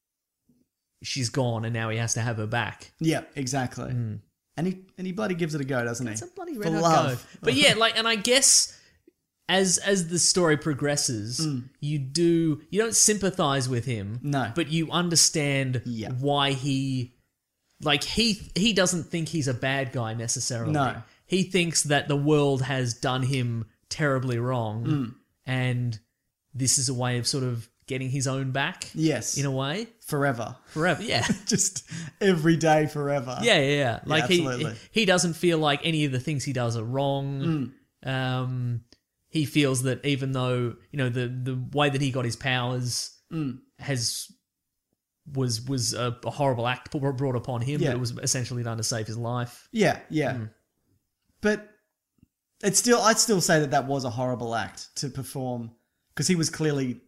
she's gone and now he has to have her back. Yeah, exactly. And he and he bloody gives it a go, doesn't he? It's a bloody For red hot love. go. But yeah, like, and I guess as as the story progresses, you do you don't sympathize with him, No. but you understand Yeah. why he, like he he doesn't think he's a bad guy necessarily. No. He thinks that the world has done him terribly wrong, Mm. and this is a way of sort of getting his own back. Yes, In a way, forever, forever. Yeah. just every day, forever. Yeah, yeah, yeah. Like he, absolutely. he doesn't feel like any of the things he does are wrong. Mm. Um, he feels that even though you know the the way that he got his powers Mm. has was was a, a horrible act brought upon him, Yeah. but it was essentially done to save his life. Yeah, yeah. Mm. But it's still, I'd still say that that was a horrible act to perform because he was clearly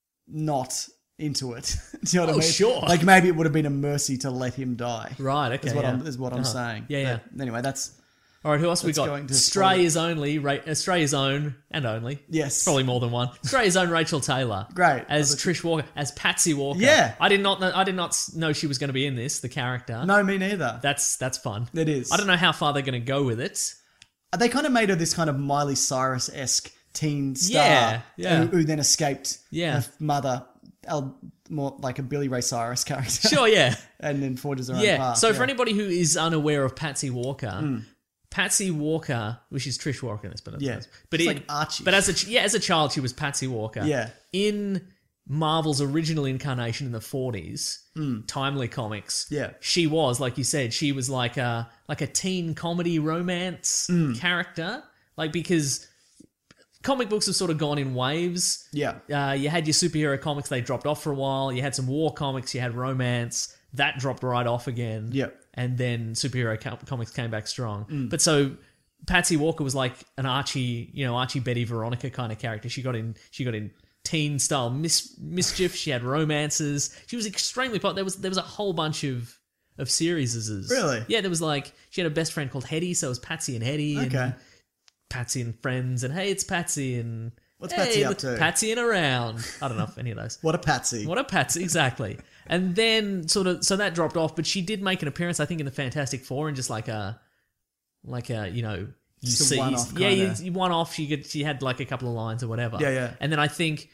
not into it. Do you know what Oh, I mean? sure. Like maybe it would have been a mercy to let him die. Right. Okay. Is what yeah. I'm is what I'm Uh-huh. saying. Yeah. Yeah. But anyway, that's All right. Who else we Let's got? go into Australia's only, Ra- Australia's own, and only. yes. Probably more than one. Australia's own Rachel Taylor. Great. As Other- Trish Walker, as Patsy Walker. Yeah. I did not know, I did not s- know she was going to be in this, the character. No, me neither. That's that's fun. It is. I don't know how far they're going to go with it. They kind of made her this kind of Miley Cyrus esque teen star. Yeah, yeah. Who, who then escaped Yeah. her mother, Al, more like a Billy Ray Cyrus character. Sure, yeah. And then forges her own Yeah. path. So for yeah. anybody who is unaware of Patsy Walker, Mm. Patsy Walker, which is Trish Walker in this, but Yeah. but She's in- like Archie. But as a ch- yeah, as a child, she was Patsy Walker. Yeah. In Marvel's original incarnation in the forties, Timely Comics. Hmm. Yeah. She was, like you said, she was like a like a teen comedy romance Hmm. character, like because comic books have sort of gone in waves. Yeah. Uh, you had your superhero comics, they dropped off for a while. You had some war comics, you had romance, that dropped right off again. Yep. And then superhero com- comics came back strong. But so Patsy Walker was like an Archie, you know, Archie, Betty, Veronica kind of character. She got in, she got in teen style mis- mischief. She had romances. She was extremely popular. There was there was a whole bunch of of series. Really? Yeah, there was like she had a best friend called Hetty, so it was Patsy and Hetty. Okay. And Patsy and Friends, and hey, it's Patsy and What's hey, Patsy up look, to? Patsy and around. I don't know if any of those. What a patsy. What a Patsy, exactly. And then sort of, so that dropped off, but she did make an appearance, I think, in the Fantastic Four, and just like a, like a, you know, you Just a see, one-off yeah, you, kinda. you one off. She could, she had like a couple of lines or whatever. Yeah, yeah. And then I think,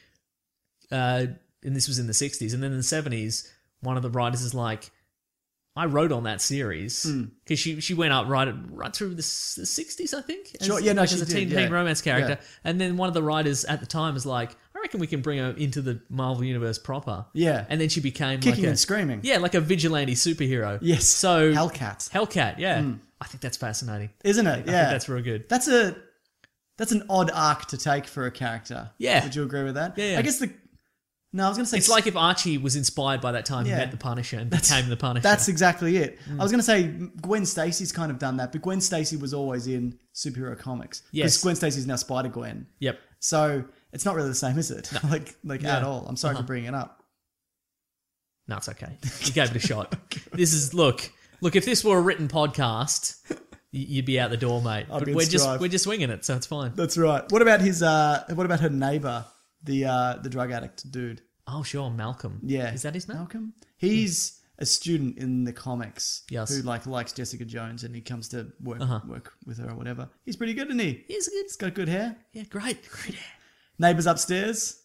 uh, and this was in the sixties, and then in the seventies, one of the writers is like, I wrote on that series because she she went up right right through the, s- the sixties, I think. As, Sure, yeah, no, like she as a did, teen, yeah. teen romance character. Yeah. And then one of the writers at the time was like, I reckon we can bring her into the Marvel universe proper. Yeah. And then she became Kicking like a, and screaming. Yeah, like a vigilante superhero. Yes. So Hellcat. Hellcat, yeah. I think that's fascinating. Isn't it? I Yeah. think that's real good. That's a that's an odd arc to take for a character. Yeah. Would you agree with that? Yeah, yeah. I guess the no, I was going to say It's like if Archie was inspired by that time Yeah. he met the Punisher and became the Punisher. That's exactly it. Mm. I was going to say Gwen Stacy's kind of done that, but Gwen Stacy was always in superhero comics. Yes. Because Gwen Stacy's now Spider Gwen. Yep. So it's not really the same, is it? like like Yeah. at all. I'm sorry Uh-huh. for bringing it up. No, it's okay. You gave it a shot. This is look, look. If this were a written podcast, y- you'd be out the door, mate. I'd But be in we're just strife. we're just winging it, so it's fine. That's right. What about his uh what about her neighbor, the uh the drug addict dude? Oh, sure, Malcolm. Yeah. Is that his name? Malcolm? He's a student in the comics Yes. who like likes Jessica Jones and he comes to work Uh-huh. work with her or whatever. He's pretty good, isn't he? He's good. He's got good hair. Yeah, great. Great. Neighbours upstairs.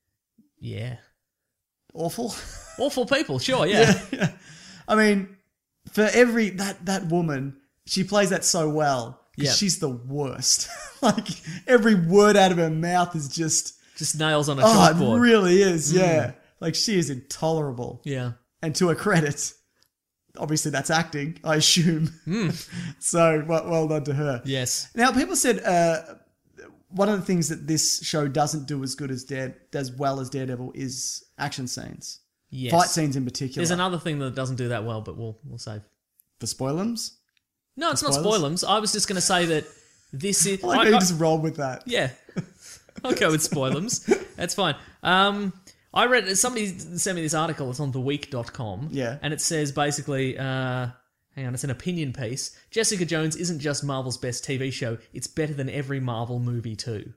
Yeah. Awful. Awful people, sure, yeah. yeah. I mean, for every that that woman, she plays that so well. 'Cause Yeah. she's the worst. Like every word out of her mouth is just Just nails on a oh, chalkboard. it really is. Yeah, like she is intolerable. yeah. And to her credit, obviously that's acting, I assume. So well, well done to her. Yes. Now, people said uh, one of the things that this show doesn't do as good as Dare, as well as Daredevil is action scenes, Yes. fight scenes in particular. There's another thing that doesn't do that well, but we'll we'll save. For spoilers, No, it's not spoilers? spoilers. I was just going to say that this is. I like I- how you I- just roll with that. Yeah. I'll go with spoilers. That's fine. Um, I read, somebody sent me this article, it's on the week dot com. Yeah. And it says basically, uh, hang on, it's an opinion piece. Jessica Jones isn't just Marvel's best T V show, it's better than every Marvel movie too.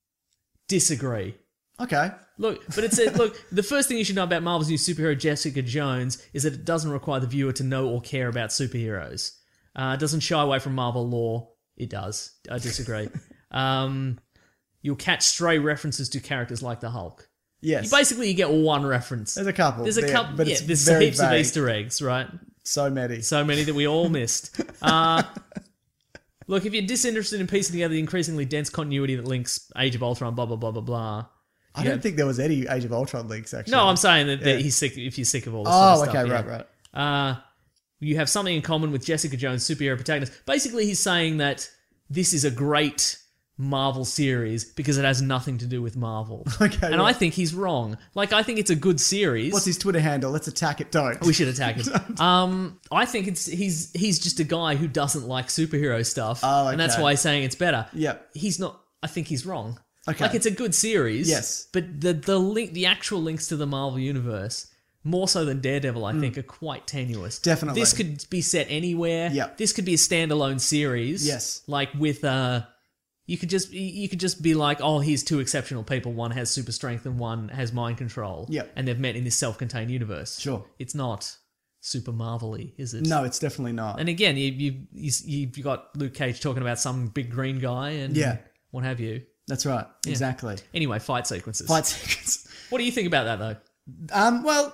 Disagree. Okay. Look, but it said, look, the first thing you should know about Marvel's new superhero Jessica Jones is that it doesn't require the viewer to know or care about superheroes. Uh, it doesn't shy away from Marvel lore. It does. I disagree. um, you'll catch stray references to characters like the Hulk. Yes. You basically, you get one reference. There's a couple. There's a there, couple. but Yeah, it's there's very heaps of vague. Easter eggs, right? So many. So many that we all missed. Uh, look, if you're disinterested in piecing together the increasingly dense continuity that links Age of Ultron, blah blah blah blah blah. I Yeah. don't think there was any Age of Ultron links, actually. No, I'm saying that, that Yeah. he's sick. If you're sick of all this Oh, sort of okay, stuff, right, yeah. right. Uh, you have something in common with Jessica Jones' superhero protagonist. Basically, he's saying that this is a great Marvel series because it has nothing to do with Marvel. Okay, and right. I think he's wrong. Like, I think it's a good series. What's his Twitter handle? Let's attack it. Don't. We should attack him. um, I think it's he's he's just a guy who doesn't like superhero stuff, Oh, and that's okay. why he's saying it's better. Yep. He's not. I think he's wrong. Okay. Like, it's a good series. Yes. But the the link, the actual links to the Marvel universe, more so than Daredevil, I think, are quite tenuous. Definitely. This could be set anywhere. Yep. This could be a standalone series. Yes. Like with uh, you could just you could just be like, oh, here's two exceptional people. One has super strength and one has mind control. Yep. And they've met in this self-contained universe. Sure. It's not super Marvel-y, is it? No, it's definitely not. And again, you you you you've got Luke Cage talking about some big green guy and Yeah. what have you. That's right. Exactly. Anyway, fight sequences. Fight seconds. What do you think about that though? Um. Well,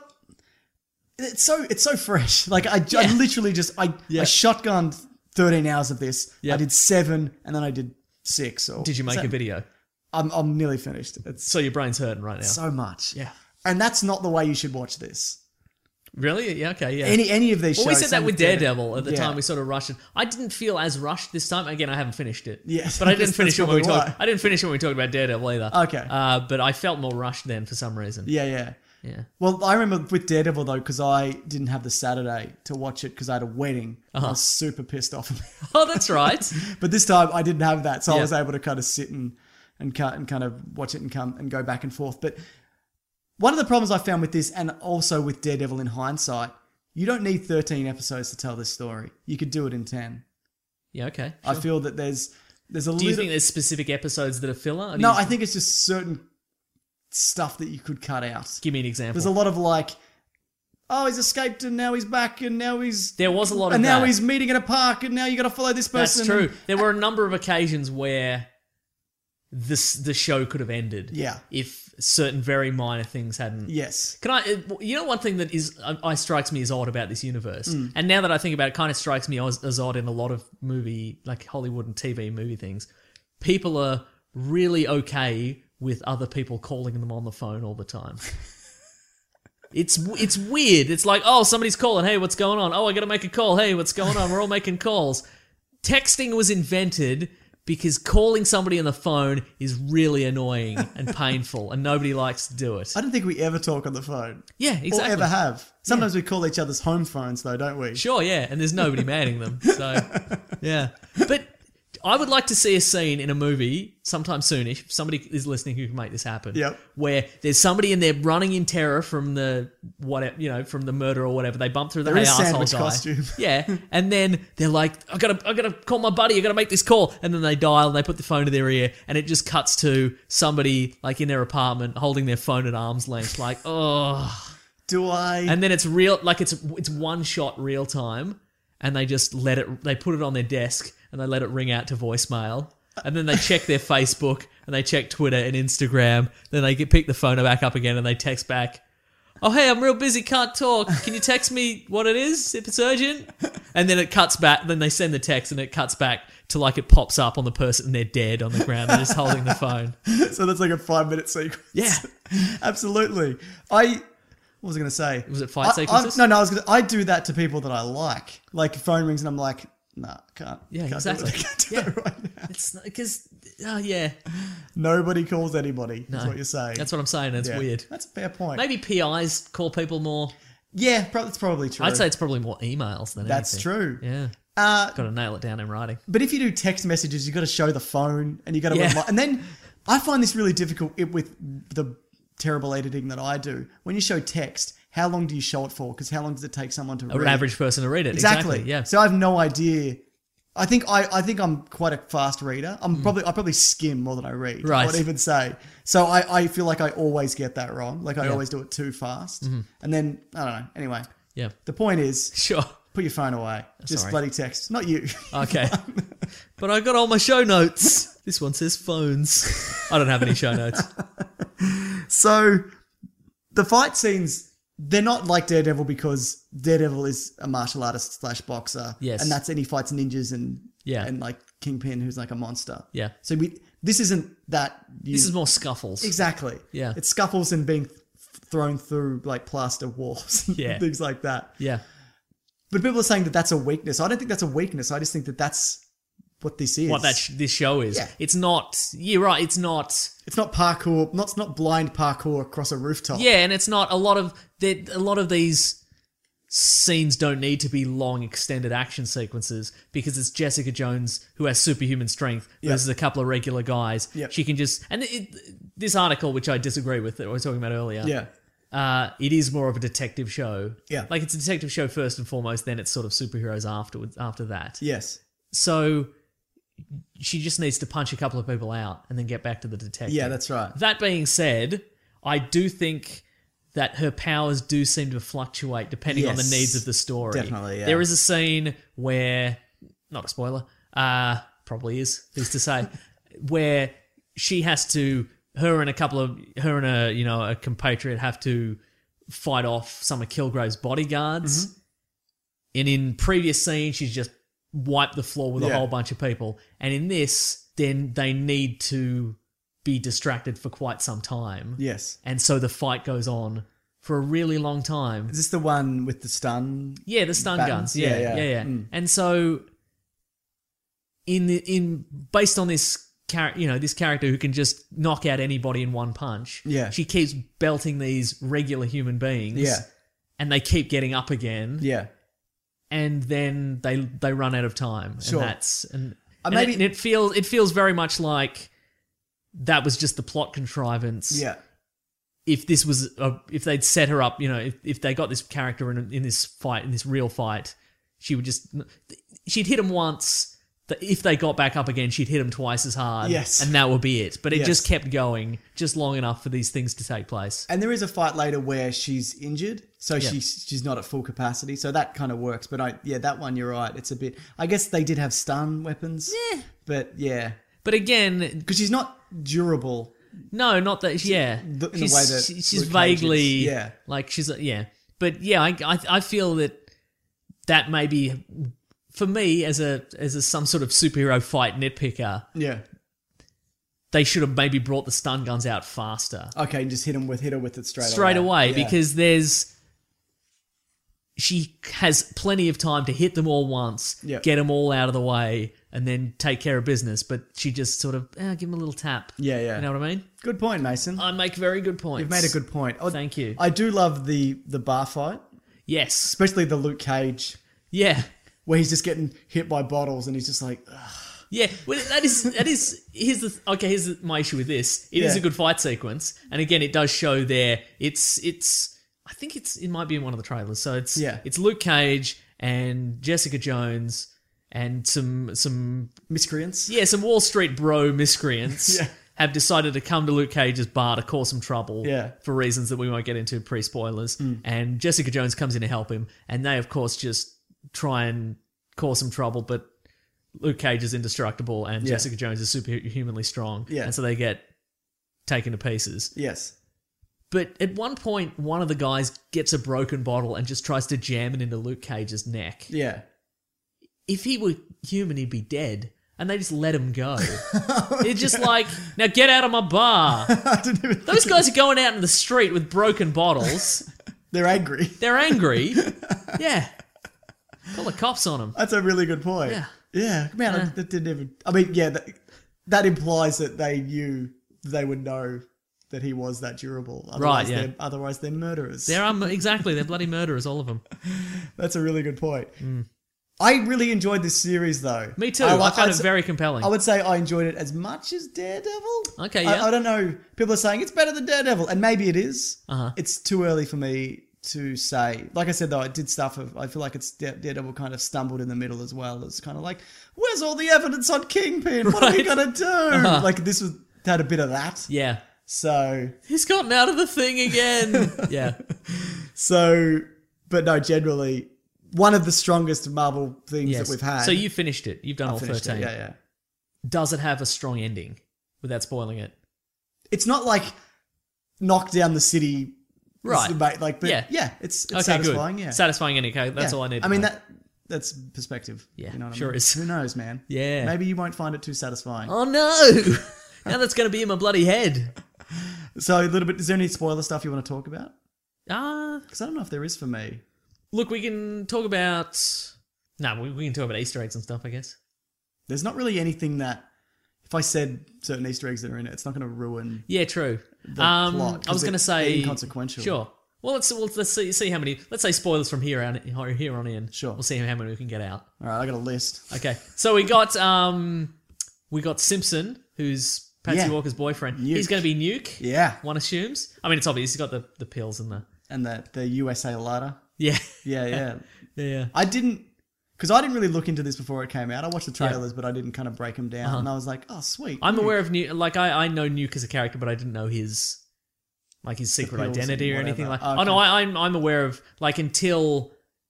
it's so it's so fresh. Like I, I Yeah. literally just I, Yeah. I shotgunned thirteen hours of this. Yep. I did seven, and then I did six. Or Did you make so- a video? I'm I'm nearly finished. It's So your brain's hurting right now. so much. Yeah. And that's not the way you should watch this. Really? Yeah. Okay. Yeah. Any any of these well, shows. we said that same with Daredevil at the Yeah. time. We sort of rushed it. I didn't feel as rushed this time. Again, I haven't finished it. Yes, but I I guess didn't finish it that's when we probably talked. why. I didn't finish it when we talked about Daredevil either. Okay. Uh, but I felt more rushed then for some reason. Yeah, yeah. Yeah. Well, I remember with Daredevil though, because I didn't have the Saturday to watch it because I had a wedding. Uh-huh. I was super pissed off about it. Oh, that's right. But this time I didn't have that, so I Yeah. was able to kind of sit and and cut and kind of watch it and come and go back and forth. But one of the problems I found with this, and also with Daredevil in hindsight, you don't need thirteen episodes to tell this story. You could do it in ten. Yeah. Okay. I sure. feel that there's there's a Do little. you think there's specific episodes that are filler? Or do no, you- I think it's just certain stuff that you could cut out. Give me an example. There's a lot of like, oh, he's escaped and now he's back and now he's There was a lot of and now that. he's meeting in a park and now you got to follow this That's person. true. There were a number of occasions where this the show could have ended. Yeah. If certain very minor things hadn't. Yes. Can I? uh, You know, one thing that is uh, I strikes me as odd about this universe, Mm. and now that I think about it, kind of strikes me as, as odd in a lot of movie, like Hollywood and T V movie things. People are really okay with other people calling them on the phone all the time. It's it's weird. It's like, oh, somebody's calling. Hey, what's going on? Oh, I got to make a call. Hey, what's going on? We're all making calls. Texting was invented because calling somebody on the phone is really annoying and painful, and nobody likes to do it. I don't think we ever talk on the phone. Yeah, exactly. Or ever have. Sometimes we call each other's home phones though, don't we? Sure, yeah, and there's nobody manning them. So, yeah. But I would like to see a scene in a movie sometime soonish. If somebody is listening who can make this happen. Yep. Where there's somebody in there running in terror from the whatever, you know, from the murder or whatever. They bump through the There hey is asshole sandwich guy. costume. Yeah, and then they're like, I gotta, I gotta call my buddy. I gotta make this call, and then they dial and they put the phone to their ear, and it just cuts to somebody like in their apartment holding their phone at arm's length, like oh. Do I? And then it's real, like it's it's one shot real time, and they just let it. They put it on their desk and they let it ring out to voicemail, and then they check their Facebook and they check Twitter and Instagram. Then they get pick the phone back up again and they text back, "Oh hey, I'm real busy, can't talk. Can you text me what it is if it's urgent?" And then it cuts back. Then they send the text and it cuts back to like it pops up on the person and they're dead on the ground. They're just holding the phone. So that's like a five minute sequence. Yeah, absolutely. I. What was I going to say? Was it fight I, sequences? I, no, no. I was. Gonna, I do that to people that I like. Like phone rings and I'm like, nah, can't. Yeah, can't exactly. Do it. I can't do Yeah. that right now. It's because oh yeah, Nobody calls anybody. That's No. what you're saying. that's what I'm saying. It's Yeah. weird. That's a fair point. Maybe P Is call people more. Yeah, pro- that's probably true. I'd say it's probably more emails than that's anything. true. Yeah, Uh, got to nail it down in writing. But if you do text messages, you got to show the phone and you got to Yeah. remi- and then I find this really difficult it- with the terrible editing that I do. When you show text, how long do you show it for? Because how long does it take someone to An read? average person to read it. Exactly. Exactly. Yeah. So I have no idea. I think I, I think I'm quite a fast reader. I'm probably I probably skim more than I read. Mm. Right. I would even say. So I, I feel like I always get that wrong. Like I Yeah. always do it too fast. Mm-hmm. And then I don't know. Anyway, Yeah. the point is, Sure. put your phone away. Just Sorry. bloody text. Not you. Okay. But I got all my show notes. This one says phones. I don't have any show notes. So the fight scenes, they're not like Daredevil because Daredevil is a martial artist slash boxer. Yes. And that's and he fights ninjas and Yeah. and like Kingpin, who's like a monster. Yeah. So we this isn't that. You, This is more scuffles. exactly. Yeah. It's scuffles and being th- thrown through like plaster walls. And Yeah. things like that. Yeah. But people are saying that that's a weakness. I don't think that's a weakness. I just think that that's what this is. What that sh- this show is. Yeah. It's not. You're right. It's not. It's not parkour. Not it's not blind parkour across a rooftop. Yeah, and it's not a lot of there- a lot of these scenes don't need to be long extended action sequences because it's Jessica Jones who has superhuman strength Yep. versus a couple of regular guys. Yep. She can just and it, this article, which I disagree with, that I was talking about earlier. Yeah. Uh, it is more of a detective show. Yeah. Like it's a detective show first and foremost, then it's sort of superheroes afterwards after that. Yes. So she just needs to punch a couple of people out and then get back to the detective. Yeah, that's right. That being said, I do think that her powers do seem to fluctuate depending on the Yes. needs of the story. Definitely, yeah. There is a scene where, not a spoiler, uh, probably is, who's to say, where she has to, her and a couple of, her and a, you know, a compatriot have to fight off some of Kilgrave's bodyguards. Mm-hmm. And in previous scenes, she's just wiped the floor with a Yeah. whole bunch of people. And in this, then they need to be distracted for quite some time. Yes. And so the fight goes on for a really long time. Is this the one with the stun? Yeah, the stun Battens? guns. Yeah, Yeah, yeah, yeah. yeah. Mm. And so in the in based on this character, you know, this character who can just knock out anybody in one punch. Yeah. She keeps belting these regular human beings. Yeah. And they keep getting up again. Yeah. And then they they run out of time. Sure. And that's and, Uh, and maybe- it, and it feels it feels very much like that was just the plot contrivance. Yeah. If this was a, if they'd set her up, you know, if, if they got this character in in this fight, in this real fight, she would just she'd hit him once. If they got back up again, she'd hit him twice as hard. Yes. And that would be it. But it Yes. just kept going just long enough for these things to take place. And there is a fight later where she's injured, so Yeah. she's she's not at full capacity. So that kind of works. But I yeah, that one you're right. It's a bit. I guess they did have stun weapons. Yeah. But yeah, But again, because she's not durable. no, not that. Yeah, the- in the she's, way that she- she's Luke Cage is. vaguely. Yeah. like she's yeah. But yeah, I, I I feel that that may be for me as a as a some sort of superhero fight nitpicker. Yeah. They should have maybe brought the stun guns out faster. Okay, and just hit him with hit her with it straight, straight away Yeah. because there's she has plenty of time to hit them all once, Yep. get them all out of the way, and then take care of business. But she just sort of eh, give them a little tap. Yeah, yeah. You know what I mean? Good point, Mason. I make very good points. You've made a good point. Oh, Thank you. I do love the the bar fight, Yes. especially the Luke Cage Yeah. where he's just getting hit by bottles and he's just like, ugh. Yeah, well, that is that is here's the okay. Here's the, my issue with this. It is Yeah. a good fight sequence, and again, it does show there. It's it's. I think it's it might be in one of the trailers. So it's Yeah. it's Luke Cage and Jessica Jones and some some Miscreants. yeah some Wall Street bro miscreants Yeah. have decided to come to Luke Cage's bar to cause some trouble. Yeah. For reasons that we won't get into pre spoilers. And Jessica Jones comes in to help him, and they of course just try and cause some trouble, but Luke Cage is indestructible and Yeah. Jessica Jones is superhumanly strong. Yeah. And so they get taken to pieces. Yes. But at one point, one of the guys gets a broken bottle and just tries to jam it into Luke Cage's neck. Yeah. If he were human, he'd be dead. And they just let him go. It's just like, now get out of my bar. I didn't even Those guys are going out in the street with broken bottles. They're angry. They're angry. Yeah. Call the cops on them. That's a really good point. Yeah. Yeah. Man, Yeah. that didn't even. I mean, yeah, that, that implies that they knew they would know that he was that durable. Otherwise Right, yeah. They're, otherwise, they're murderers. They're um, exactly, they're bloody murderers, all of them. That's a really good point. I really enjoyed this series, though. Me too. I, like- found I'd it say- very compelling. I would say I enjoyed it as much as Daredevil. Okay, I, yeah. I don't know. People are saying it's better than Daredevil, and maybe it is. Uh-huh. It's too early for me to say. Like I said, though, I did stuff of. I feel like it's Daredevil kind of stumbled in the middle as well. It's kind of like, where's all the evidence on Kingpin? What are we Right. gonna do? Uh-huh. Like this was had a bit of that. Yeah. So He's gotten out of the thing again. Yeah. so, but no, generally one of the strongest Marvel things Yes. that we've had. So you finished it. You've done I all finished it, thirteen. Yeah, yeah. Does it have a strong ending without spoiling it? It's not like knock down the city, Right. Like, like but Yeah. yeah, it's, it's Okay, satisfying. good. Yeah, Satisfying ending. Okay, that's Yeah. all I need. I mean to know. that that's perspective. Yeah, you know what sure I mean? is. Who knows, man? Yeah. maybe you won't find it too satisfying. Oh no! Now that's going to be in my bloody head. So a little bit. Is there any spoiler stuff you want to talk about? Ah, Because I don't know if there is for me. look, we can talk about. No, we, we can talk about Easter eggs and stuff. I guess. There's not really anything that. If I said certain Easter eggs that are in it, it's not going to ruin. Yeah, true. The um, plot, 'cause I was they're- going to say they're inconsequential. Sure. Well, let's well, let's see, see how many. Let's say spoilers from here on here on in. Sure. We'll see how many we can get out. All right, I got a list. Okay. So we got um, we got Simpson, who's Patsy Yeah. Walker's boyfriend. Nuke. He's going to be Nuke. Yeah, One assumes. I mean, it's obvious. He's got the, the pills and the and the the U S A ladder. yeah Yeah, yeah. yeah yeah. I didn't, because I didn't really look into this before it came out. I watched the trailers, but I didn't kind of break them down. Uh-huh. And I was like, oh, sweet. I'm Nuke. aware of Nuke. Like I, I know Nuke as a character, but I didn't know his like his secret pills identity and or anything like. whatever. Oh no, Okay. I, I'm I'm aware of like until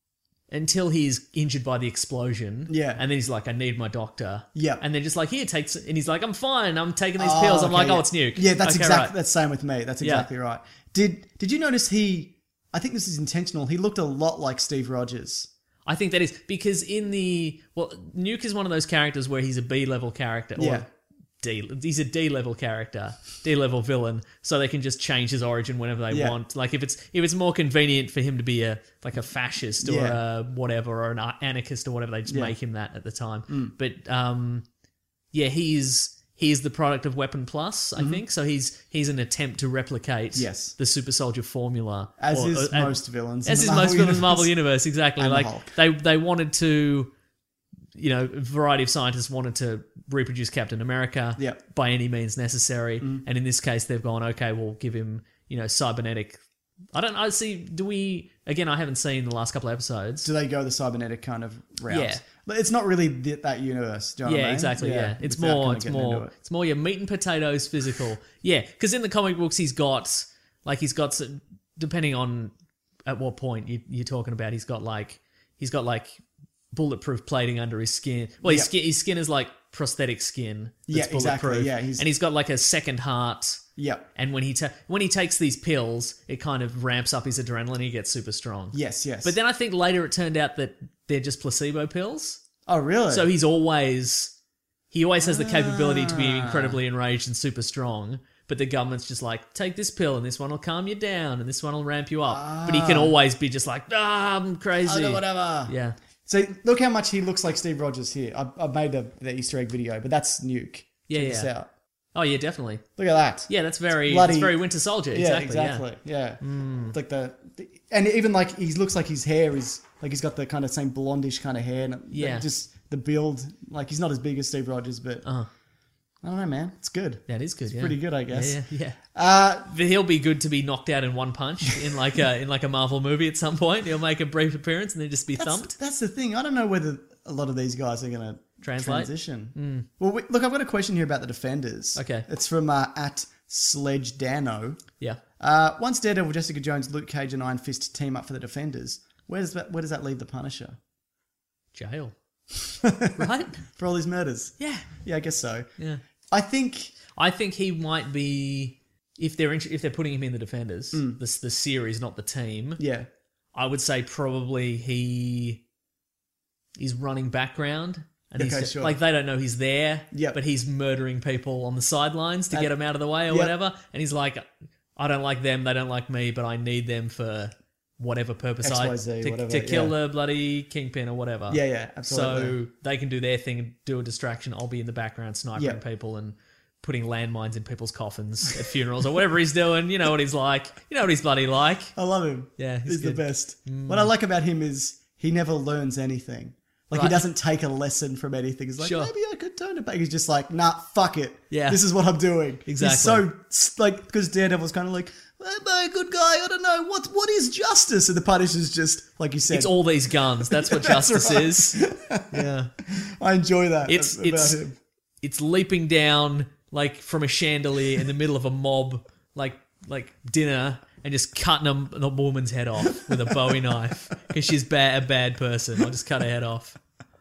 until he's injured by the explosion. Yeah. and then he's like, I need my doctor. Yeah. and they're just like, here, takes, and he's like, I'm fine. I'm taking these Oh, pills. I'm okay, like, yeah. oh, it's Nuke. Yeah, that's Okay, exactly right. that's same with me. That's Yeah. exactly right. Did Did you notice he? I think this is intentional. He looked a lot like Steve Rogers. I think that is because in the well, Nuke is one of those characters where he's a B level character. Or Yeah. D. He's a D level character, D level villain, so they can just change his origin whenever they Yeah. want. Like if it's if it's more convenient for him to be a like a fascist or Yeah. a whatever or an anarchist or whatever, they just Yeah. Mm. make him that at the time. But um, yeah, he's he's the product of Weapon Plus, I think. So he's he's an attempt to replicate Mm-hmm. Yes. the super soldier formula, As Or- is uh, most villains. in as the is Marvel most villains in the universe. Marvel universe, exactly. And the Like Hulk. they they wanted to, you know, a variety of scientists wanted to reproduce Captain America Yep. Mm-hmm. by any means necessary, and in this case, they've gone, okay, we'll give him, you know, cybernetic. I don't. I see. Do we? Again, I haven't seen the last couple of episodes. Do they go the cybernetic kind of route? Yeah. But it's not really th- that universe. Do you know what Yeah, I mean? exactly. Yeah, it's without more. kinda It's getting into more. it. It's more your meat and potatoes physical. Yeah, because in the comic books, he's got like he's got some- depending on at what point you, you're talking about, he's got like he's got like bulletproof plating under his skin. Well, his Yep. skin his skin is like prosthetic skin. That's Yeah, exactly, bulletproof. yeah, he's- and he's got like a second heart. Yep. And when he ta- when he takes these pills, it kind of ramps up his adrenaline. He gets super strong. Yes. Yes. But then I think later it turned out that they're just placebo pills. oh, really? So he's always he always has the capability to be Ah. incredibly enraged and super strong. But the government's just like, take this pill and this one will calm you down and this one will ramp you up. But he can always be just like, ah, I'm crazy. Oh, whatever. Yeah. So look how much he looks like Steve Rogers here. I, I made the, the Easter egg video, but that's Nuke. Yeah, Check yeah. this out. Oh yeah, definitely. Look at that. Yeah, that's very bloody- it's very Winter Soldier. Yeah, Exactly. exactly. Yeah. It's like the, the- and even like he looks like his hair is like he's got the kind of same blondish kind of hair, and it- Yeah. it just the build. Like, he's not as big as Steve Rogers, but Uh-huh. I don't know, man. It's good. That is good. It's yeah. pretty good, I guess. Yeah, yeah. yeah. Uh, But he'll be good to be knocked out in one punch in like a in like a Marvel movie at some point. He'll make a brief appearance and then just be that's, thumped. that's the thing. I don't know whether a lot of these guys are going to Translate? transition. Mm. Well, we, look, I've got a question here about the Defenders. Okay. It's from uh, at Sledge Dano. Yeah. Uh, once Daredevil, Jessica Jones, Luke Cage, and Iron Fist team up for the Defenders, where does that where does that leave the Punisher? Jail. Right? For all his murders? Yeah. Yeah, I guess so. Yeah. I think I think he might be if they're int- if they're putting him in the Defenders, Mm. the the series, not the team. yeah. I would say probably he is running background. And Okay, he's sure. like they don't know he's there, Yep. but he's murdering people on the sidelines to And- get them out of the way or Yep. whatever. And he's like, I don't like them, they don't like me, but I need them for whatever purpose X I Y Z, to, whatever, to kill yeah. the bloody kingpin or whatever. Yeah, yeah, absolutely. So they can do their thing and do a distraction. I'll be in the background sniping Yep. people and putting landmines in people's coffins at funerals or whatever he's doing. You know what he's like. You know what he's bloody like. I love him. Yeah, he's he's, the good. Mm. best. What I like about him is he never learns anything. Like, he Right. doesn't take a lesson from anything. He's like, Sure. maybe I could turn it back. He's just like, nah, fuck it. Yeah. This is what I'm doing. Exactly. He's so, like, because Daredevil's kind of like, am I a good guy? I don't know. What, what is justice? And the Punisher's just, like you said. It's all these guns. That's what That's justice right. is. Yeah. I enjoy that It's about it's him. it's leaping down like from a chandelier in the middle of a mob, like like dinner, and just cutting a, a woman's head off with a Bowie knife because she's bad, a bad person. I'll just cut her head off.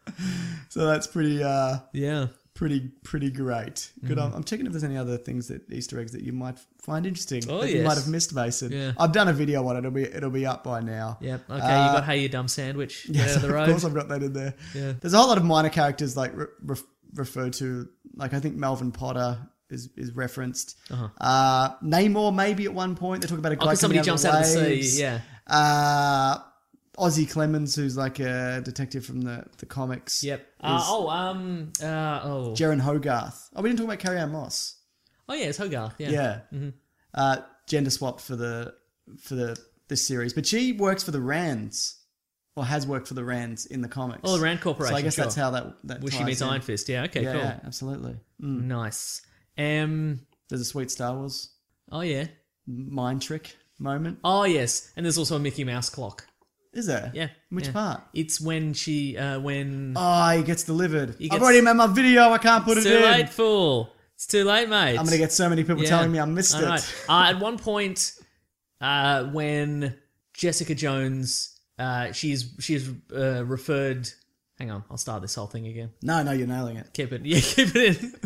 So that's pretty, uh, Yeah. pretty, pretty great. Good. Mm. I'm, I'm checking if there's any other things that Easter eggs that you might find interesting. Oh, that you yes. might have missed, Mason. Yeah. I've done a video on it. It'll be, it'll be up by now. Yep. Okay. Uh, you got Hey You Dumb Sandwich. Get Yes, out of the road. of course I've got that in there. Yeah. There's a whole lot of minor characters like re- re- referred to. Like, I think Melvin Potter is is referenced. Uh-huh. Uh, Namor maybe at one point. They talk about a guy Oh, 'cause coming somebody out of jumps the out of the sea, waves. yeah. Uh, Ozzy Clemens, who's like a detective from the, the comics. Yep. Uh, is oh. Um. Uh. Oh. Jaren Hogarth. Oh, we didn't talk about Carrie Ann Moss. Oh yeah. It's Hogarth. Yeah. Yeah. Mm-hmm. Uh, gender swapped for the for the this series, but she works for the Rands, or has worked for the Rands in the comics. Oh, the Rand Corporation. So I guess sure. that's how that that Where she ties meets in. Iron Fist. Yeah. Okay. yeah, cool. yeah, absolutely. Mm. Nice. Um. There's a sweet Star Wars Oh yeah. mind trick moment. Oh yes. And there's also a Mickey Mouse clock. Is there? Yeah. Which yeah. part? It's when she. Uh. When. Oh, he gets delivered. He I've gets- already made my video. I can't put it's it too in. late, fool. It's too late, mate. I'm gonna get so many people Yeah. telling me I missed I it. know. Uh, at one point, uh, when Jessica Jones, uh, she's she's uh, referred. Hang on, I'll start this whole thing again. No, no, you're nailing it. Keep it, yeah, keep it in.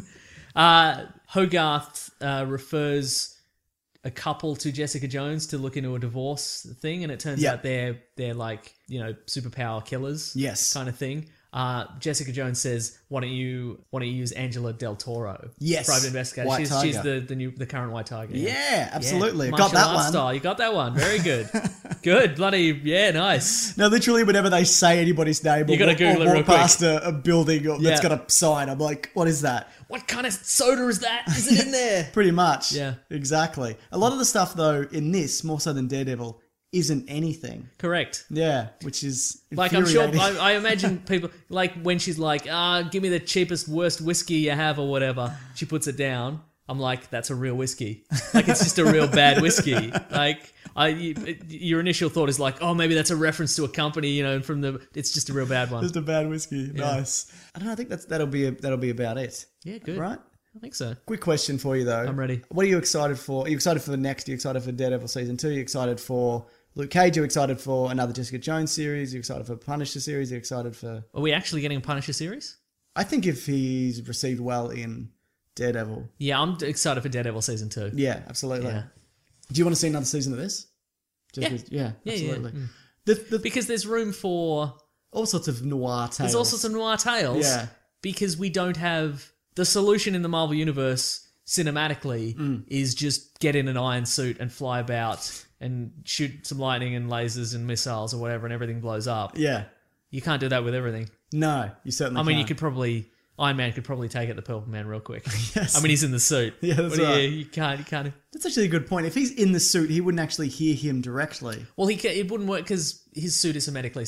Uh, Hogarth uh, refers a couple to Jessica Jones to look into a divorce thing, and it turns Yeah. out they're they're like you know superpower killers, Yes. kind of thing. Uh, Jessica Jones says, "Why don't you why don't you use Angela Del Toro, Yes. private investigator? White she's, Tiger. she's the the new the current White Tiger. Yeah, absolutely. Yeah. Got Martial that arts one. Style. You got that one. Very good. Good. Bloody yeah. Nice. No, literally, whenever they say anybody's name, You or, gotta walk- Google or it walk real quick. past a, a building or, Yeah. that's got a sign, I'm like, what is that? What kind of soda is that? Is it in there? Pretty much. Yeah. Exactly. A lot of the stuff, though, in this, more so than Daredevil, isn't anything. Correct. Yeah, which is Like I'm sure, infuriating. I, I imagine people like when she's like, "Ah, give me the cheapest, worst whiskey you have, or whatever." She puts it down. I'm like, "That's a real whiskey. Like it's just a real bad whiskey." Like I, you, your initial thought is like, "Oh, maybe that's a reference to a company," you know, from the. It's just a real bad one. Just a bad whiskey. Nice. I don't know. I think that's that'll be that'll be about it. Yeah, good. Right. I think so. Quick question for you though. I'm ready. What are you excited for? Are you excited for the next? Are you excited for Daredevil season two? Are you excited for Luke Cage? Are you excited for another Jessica Jones series? Are you excited for Punisher series? Are you excited for? Are we actually getting a Punisher series? I think if he's received well in Daredevil, Yeah, I'm excited for Daredevil season two. yeah, absolutely. Yeah. Do you want to see another season of this? Just Yeah. with- yeah, Yeah, yeah, absolutely. mm. The, the, Because there's room for all sorts of noir tales. There's all sorts of noir tales. Yeah. Because we don't have the solution in the Marvel Universe cinematically Mm. is just get in an iron suit and fly about and shoot some lightning and lasers and missiles or whatever and everything blows up. Yeah. You can't do that with everything. No, you certainly I mean, you can't. could probably Iron Man could probably take it the Purple Man real quick. Yes. I mean, he's in the suit. Yeah, that's What do you- right. You can't. You can't. That's actually a good point. If he's in the suit, he wouldn't actually hear him directly. Well, he ca it wouldn't work because his suit is hermetically sealed.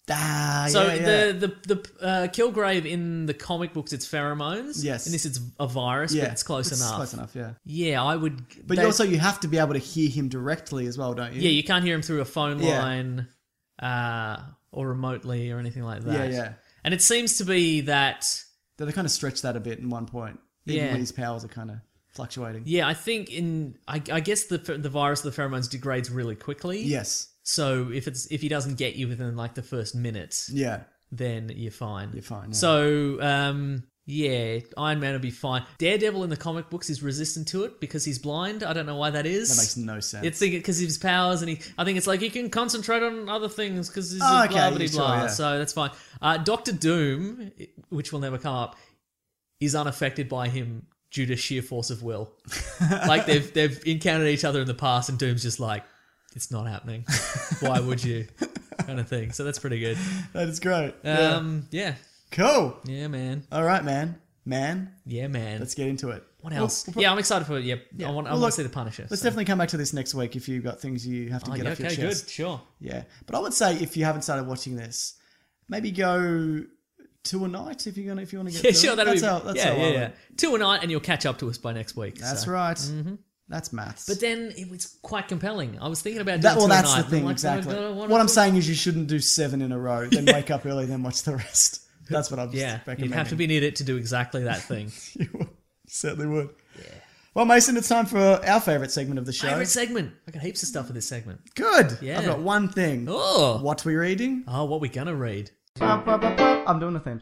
Ah, So yeah, yeah. the the the uh, Kilgrave in the comic books, it's pheromones. Yes. and this it's a virus, yeah. but it's close enough. Close enough, yeah. Yeah, I would. But they- also, you have to be able to hear him directly as well, don't you? yeah, you can't hear him through a phone Yeah. line, uh, or remotely or anything like that. Yeah, yeah. And it seems to be that. They kind of stretch that a bit in one point. Even Yeah. when his powers are kind of fluctuating. Yeah, I think in I, I guess the the virus of the pheromones degrades really quickly. Yes. So if it's if he doesn't get you within like the first minute, Yeah. then you're fine. You're fine, yeah. So um, yeah, Iron Man will be fine. Daredevil in the comic books is resistant to it because he's blind. I don't know why that is. That makes no sense. It's because of his powers, and he. I think it's like he can concentrate on other things because he's Oh, a okay, blah blah yeah, blah. sure, yeah. So that's fine. Uh, Doctor Doom, which will never come up, is unaffected by him due to sheer force of will. Like they've they've encountered each other in the past, and Doom's just like, it's not happening. Why would you? Kind of thing. So that's pretty good. That is great. Um, yeah. yeah. Cool. yeah, man. All right, man. Man. Yeah, man. Let's get into it. What else? We'll- we'll yeah, I'm excited for it. Yeah, Yeah. I want. I Well, want look, to see the Punisher. Let's so. definitely come back to this next week if you've got things you have to Oh, get yeah, off your okay, chest. good, sure. Yeah. But I would say if you haven't started watching this, maybe go two a night if you're gonna if you want to get Yeah, through sure. it. That'll that's be. how, that's yeah, how I yeah, would. yeah. Two a night, and you'll catch up to us by next week. That's so. right. Mm-hmm. That's maths. But then it was quite compelling. I was thinking about doing that, well, two a that's night, the and thing, I'm like, exactly. oh, God, What I'm saying is you shouldn't do seven in a row, then wake up early, then watch the rest. That's what I'm just Yeah, recommending. you'd have to be near it to do exactly that thing. You would. Certainly would. Yeah. Well, Mason, it's time for our favourite segment of the show. Favorite segment. I got heaps of stuff for this segment. Good. Yeah. I've got one thing. Oh, What we reading? oh, what we gonna read? I'm doing the thing.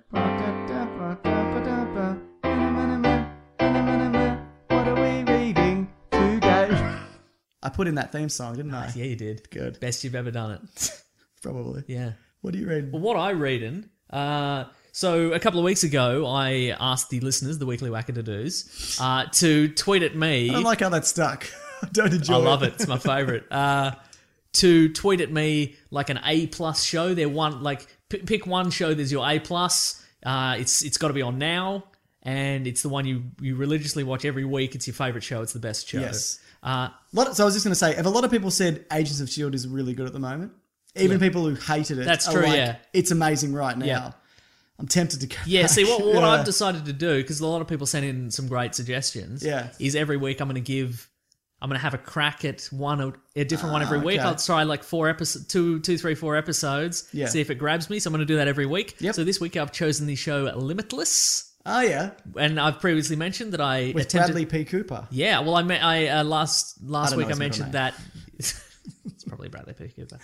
What are we reading today? I put in that theme song, didn't I? Yeah, you did. Good. Best you've ever done it. Probably. Yeah. What are you reading? Well, what I reading? Uh, so a couple of weeks ago, I asked the listeners, the Weekly Wackadoos, uh, to tweet at me. I don't like how that stuck. I don't enjoy I it. love it. It's my favorite. Uh, to tweet at me like an A plus show. They're one like p- pick one show. There's your A plus. Uh, it's it's got to be on now, and it's the one you you religiously watch every week. It's your favorite show. It's the best show. Yes. Uh, Lot of- so I was just going to say, if a lot of people said Agents of S H I E L D is really good at the moment, even people who hated it, That's are true, like, yeah. it's amazing right now. Yeah. I'm tempted to go yeah. back. See what what Yeah. I've decided to do, because a lot of people sent in some great suggestions. Yeah. Is every week I'm going to give. I'm going to have a crack at one, or a different one every week. Ah, okay. I'll try like four episodes, two, two, three, four episodes. Yeah. See if it grabs me. So I'm going to do that every week. Yep. So this week I've chosen the show Limitless, Oh, yeah. and I've previously mentioned that I With attempted. Bradley P. Cooper. Yeah. Well, I met I uh, last last don't know week I his middle mentioned name. that it's probably Bradley P. Cooper.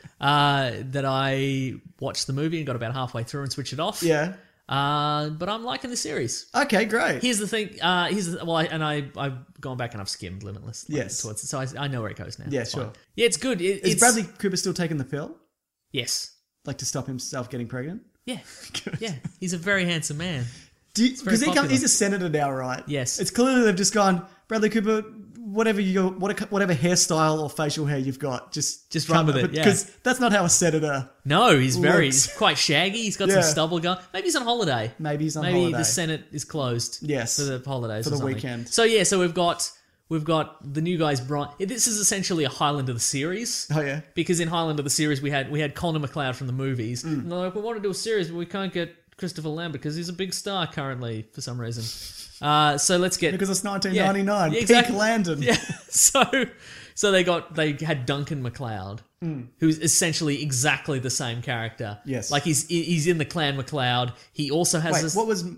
uh, that I watched the movie and got about halfway through and switched it off. Yeah. Uh, but I'm liking the series. Okay, great. Here's the thing. Uh, here's the, well, I, and I I've gone back and I've skimmed Limitless. like, Yes. Towards it, so I, I know where it goes now. Yeah, It's sure. fine. Yeah, it's good. It, Is it's, Bradley Cooper still taking the pill? Yes. Like to stop himself getting pregnant? Yeah. Yeah. He's a very handsome man. Because very he comes, popular. he's a senator now, right? Yes. It's clearly they've just gone, Bradley Cooper, whatever you whatever hairstyle or facial hair you've got, just Just run with it, yeah. Because that's not how a senator. No, he's very Looks. he's quite shaggy. He's got Yeah. some stubble going. Maybe he's on holiday. Maybe he's on Maybe holiday. the Senate is closed. Yes. For the holidays For or the something. weekend. So yeah, so we've got we've got the new guys. Brian. This is essentially a Highlander the series. Oh yeah. Because in Highlander the series we had we had Colin McLeod from the movies. Mm. And they're like, we want to do a series, but we can't get Christopher Lambert because he's a big star currently for some reason. Uh, so let's get Because it's nineteen ninety-nine. Yeah, Peak exactly. Landon. Yeah. So so they got they had Duncan MacLeod, who's essentially exactly the same character. Yes. Like he's he's in the Clan MacLeod. He also has Wait, this what was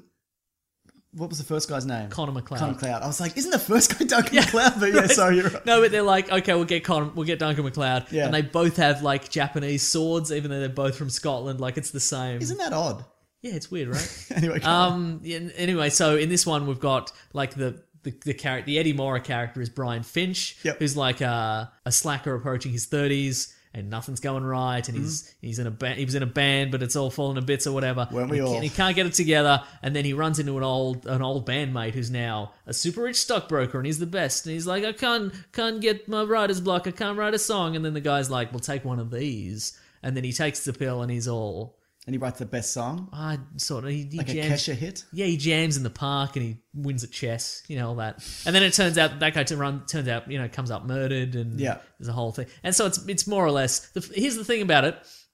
what was the first guy's name? Connor MacLeod. Connor McLeod. I was like, isn't the first guy Duncan McLeod? But yeah, sorry, you're right. No, but they're like, okay, we'll get Con- we'll get Duncan MacLeod, Yeah. and they both have like Japanese swords, even though they're both from Scotland. Like it's the same. Isn't that odd? Yeah, it's weird, right? Anyway, go on. Um. yeah, Anyway, so in this one, we've got like the the the character, the Eddie Mora character is Brian Finch, Yep. who's like a a slacker approaching his thirties, and nothing's going right, and he's he's in a ba- he was in a band, but it's all falling to bits or whatever. Mm-hmm. Weren't we he all? Can't, he can't get it together, and then he runs into an old an old bandmate who's now a super rich stockbroker, and he's the best. And he's like, I can't can't get my writer's block. I can't write a song. And then the guy's like, well, take one of these. And then he takes the pill, and he's all. And he writes the best song, Ah, sort of. He, he like a jams, Kesha hit. yeah, he jams in the park and he wins at chess, you know, all that. And then it turns out that guy to run turns out, you know, comes up murdered and Yeah. there's a whole thing. And so it's it's more or less. The, here's the thing about it: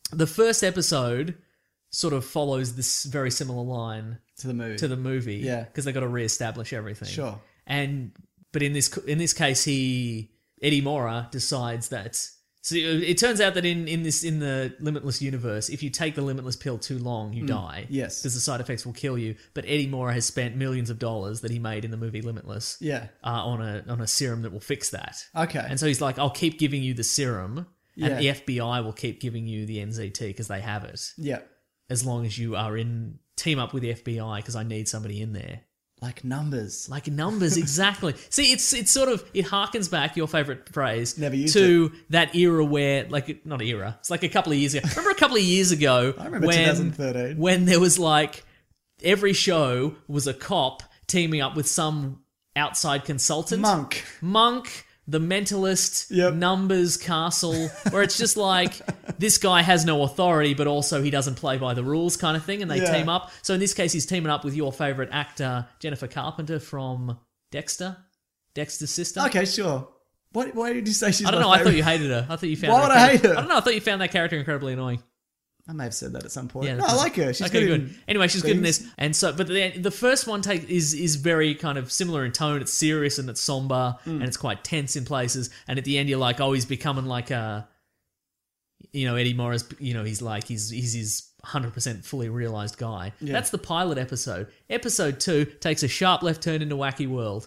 the first episode sort of follows this very similar line To the movie. to the movie. Yeah. Because they got to reestablish everything. Sure. And but in this in this case, he Eddie Mora decides that. So it turns out that in, in this in the Limitless universe, if you take the Limitless pill too long, you die. yes. Because the side effects will kill you. But Eddie Mora has spent millions of dollars that he made in the movie Limitless Yeah. uh, on a on a serum that will fix that. Okay. And so he's like, I'll keep giving you the serum, Yeah. and the F B I will keep giving you the N Z T because they have it. Yeah. As long as you are in team up with the F B I because I need somebody in there. Like numbers. Like numbers, exactly. See, it's it's sort of it harkens back your favorite phrase Never used to that era where, like, not era. It's like a couple of years ago. Remember a couple of years ago? I remember when, twenty thirteen. when there was like every show was a cop teaming up with some outside consultant, Monk. Monk, the Mentalist, Yep. Numbers, Castle, where it's just like this guy has no authority, but also he doesn't play by the rules kind of thing, and they Yeah. team up. So in this case, he's teaming up with your favourite actor, Jennifer Carpenter from Dexter, Dexter's sister. Okay, sure. What, why did you say she's I don't my know. I thought favourite? you hated her. I thought you found. Why her would I hate incredible- her? I don't know. I thought you found that character incredibly annoying. I may have said that at some point. Yeah, no, I like her. She's okay, good. good. in Anyway, she's good in things. this, and so, but the the first one take is is very kind of similar in tone. It's serious and it's somber Mm. and it's quite tense in places. And at the end, you're like, oh, he's becoming like a, you know, Eddie Morris. You know, he's like he's he's his one hundred percent fully realized guy. Yeah. That's the pilot episode. Episode two takes a sharp left turn into Wacky World.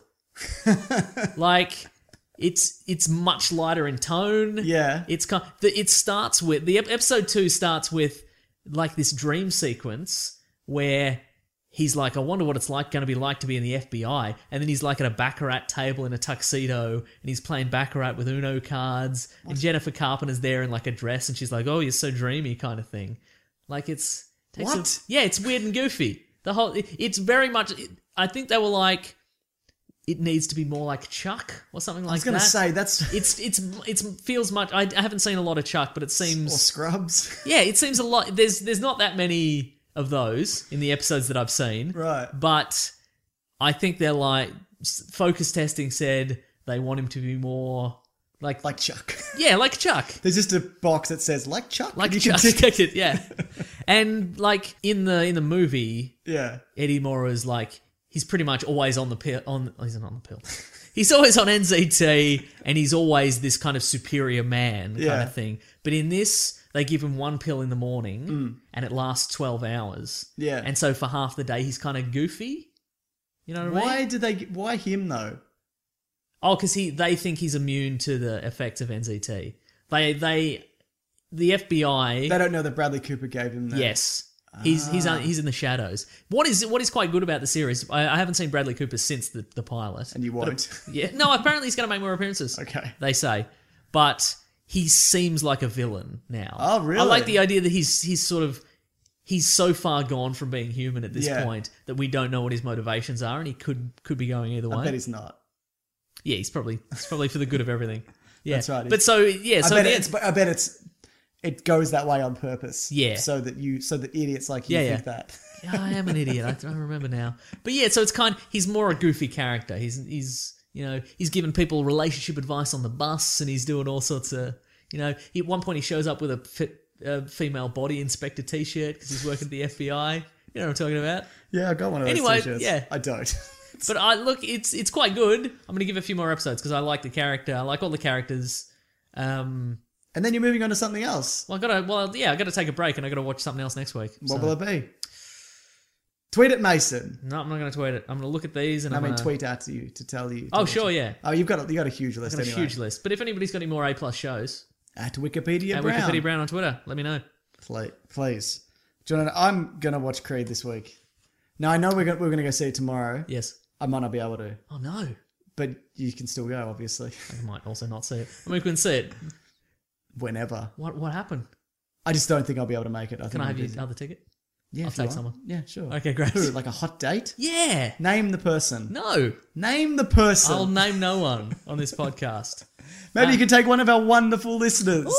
Like. It's it's much lighter in tone. Yeah. It's kind. The, it starts with the ep- episode two starts with like this dream sequence where he's like, I wonder what it's like going to be like to be in the F B I, and then he's like at a baccarat table in a tuxedo, and he's playing baccarat with Uno cards, and Jennifer Carpenter's there in like a dress, and she's like, oh, you're so dreamy, kind of thing. Like it's takes a- What? yeah, it's weird and goofy. The whole it, it's very much. It, I think they were like. It needs to be more like Chuck or something like I was going that. to say, that's... It's it's it's feels much. I, I haven't seen a lot of Chuck, but it Or seems Scrubs. yeah, it seems a lot. There's there's not that many of those in the episodes that I've seen, Right. But I think they're like focus testing said they want him to be more like Like Chuck. yeah, like Chuck, There's just a box that says, like Chuck. like and you can Chuck. tick it. Tick it, yeah. And like in the in the movie, Yeah. Eddie Mora's like he's pretty much always on the pill. On oh, he's not on the pill. He's always on N Z T, and he's always this kind of superior man kind Yeah. of thing. But in this, they give him one pill in the morning, and it lasts twelve hours. Mm. Yeah. And so for half the day, he's kind of goofy. You know what I Why mean? did they... Why him, though? Oh, because he they think he's immune to the effects of N Z T. They they the F B I. They don't know that Bradley Cooper gave him that. Yes. He's he's Ah. un, he's in the shadows. What is what is quite good about the series? I, I haven't seen Bradley Cooper since the, the pilot. And you But, won't. uh, yeah, no. Apparently, he's going to make more appearances. Okay. They say, but he seems like a villain now. Oh, really? I like the idea that he's he's sort of he's so far gone from being human at this Yeah. point that we don't know what his motivations are, and he could could be going either way. I bet he's not. Yeah, he's probably it's probably for the good of everything. Yeah, That's right. But so yeah, I so bet the- it's... I bet it's... It goes that way on purpose. Yeah. So that you... So that idiots like you Yeah, think yeah. that. Yeah, I am an idiot. I don't remember now. But yeah, so it's kind. He's more a goofy character. He's he's you know he's giving people relationship advice on the bus, and he's doing all sorts of you know. He, at one point, he shows up with a fit, uh, female body inspector T-shirt because he's working at the F B I. You know what I'm talking about. Yeah, I got one of those Anyway, t-shirts. yeah. I don't. But I look, it's it's quite good. I'm going to give a few more episodes because I like the character. I like all the characters. Um, And then you're moving on to something else. well, I gotta well yeah, I gotta take a break and I gotta watch something else next week. What So- will it be? Tweet at Mason. No, I'm not gonna tweet it. I'm gonna look at these and I I'm mean, gonna, tweet at you to tell you. to Oh, watch sure, it. yeah. Oh, you've got a, you got a huge I've list got a anyway. huge list. But if anybody's got any more A plus shows, At Wikipedia at Brown. Wikipedia Brown on Twitter, let me know. Please, please. Do you wanna know, I'm gonna watch Creed this week. Now I know we're gonna, we're gonna go see it tomorrow. Yes. I might not be able to, Oh no, but you can still go, obviously, I might also not see it. I mean, we couldn't see it. whenever. What what happened? I just don't think I'll be able to make it. I Can think I I'm have your busy. other ticket? Yeah, I'll if you take want. someone. Yeah, sure. Okay, great. Who, like a hot date? Yeah. Name the person. No, Name the person. I'll name no one on this podcast. Maybe you can take one of our wonderful listeners.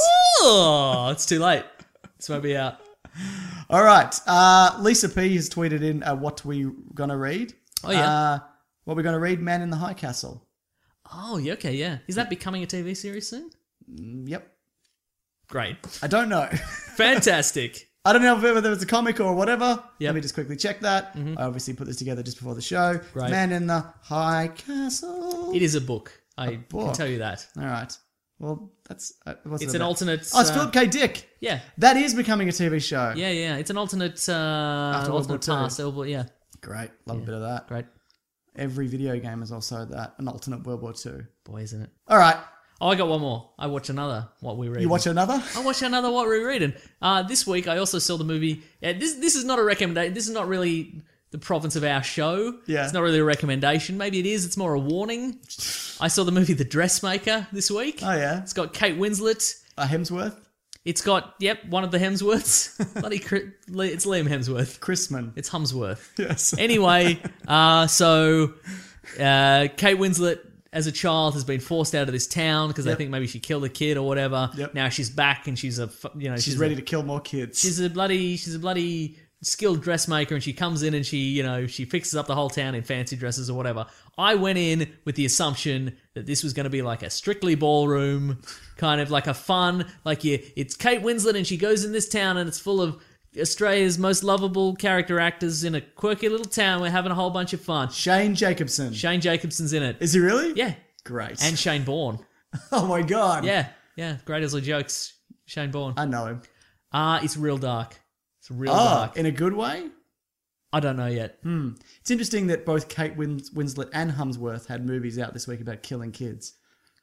Oh, it's too late. This won't be out. All right. Uh, Lisa P has tweeted in uh, what we gonna read. Oh, yeah. Uh, what we gonna read? Man in the High Castle. Oh, yeah, okay, yeah. Is that becoming a T V series soon? Mm, Yep. Great. I don't know. Fantastic. I don't know whether it's a comic or whatever. Yep. Let me just quickly check that. Mm-hmm. I obviously put this together just before the show. Great. Man in the High Castle. It is a book. I book. can tell you that. All right. Well, that's... Uh, what's It's it an about? alternate... Oh, it's uh, Philip K. Dick. Yeah. That is becoming a T V show. Yeah, yeah. It's an alternate... Uh, After World War alternate Two. past. Elbow- Yeah. Great. Love a bit of that. Great. Every video game is also that. An alternate World War Two. Boy, isn't it? All right. Oh, I got one more. I watch another What We Read. You watch another? I watched another What We're Reading. Uh, this week, I also saw the movie. Yeah, this this is not a recommendation. This is not really the province of our show. Yeah. It's not really a recommendation. Maybe it is. It's more a warning. I saw the movie The Dressmaker this week. Oh, yeah. It's got Kate Winslet. Uh, Hemsworth? It's got, yep, one of the Hemsworths. Bloody, Cri- it's Liam Hemsworth. Chrisman. It's Humsworth. Yes. Anyway, uh, so uh, Kate Winslet, as a child, has been forced out of this town because Yep. they think maybe she killed a kid or whatever. Yep. Now she's back and she's a, fu- you know, She's she's ready a, to kill more kids. She's a bloody, she's a bloody skilled dressmaker, and she comes in and she, you know, she fixes up the whole town in fancy dresses or whatever. I went in with the assumption that this was going to be like a Strictly Ballroom, kind of like a fun, like yeah, it's Kate Winslet and she goes in this town and it's full of Australia's most lovable character actors in a quirky little town. We're having a whole bunch of fun. Shane Jacobson. Shane Jacobson's in it. Is he really? Yeah. Great. And Shane Bourne. oh my God. Yeah. Yeah. Great as jokes. Shane Bourne. I know him. Ah, uh, it's real dark. It's real Oh, dark. in a good way? I don't know yet. Hmm. It's interesting that both Kate Wins- Winslet and Humsworth had movies out this week about killing kids.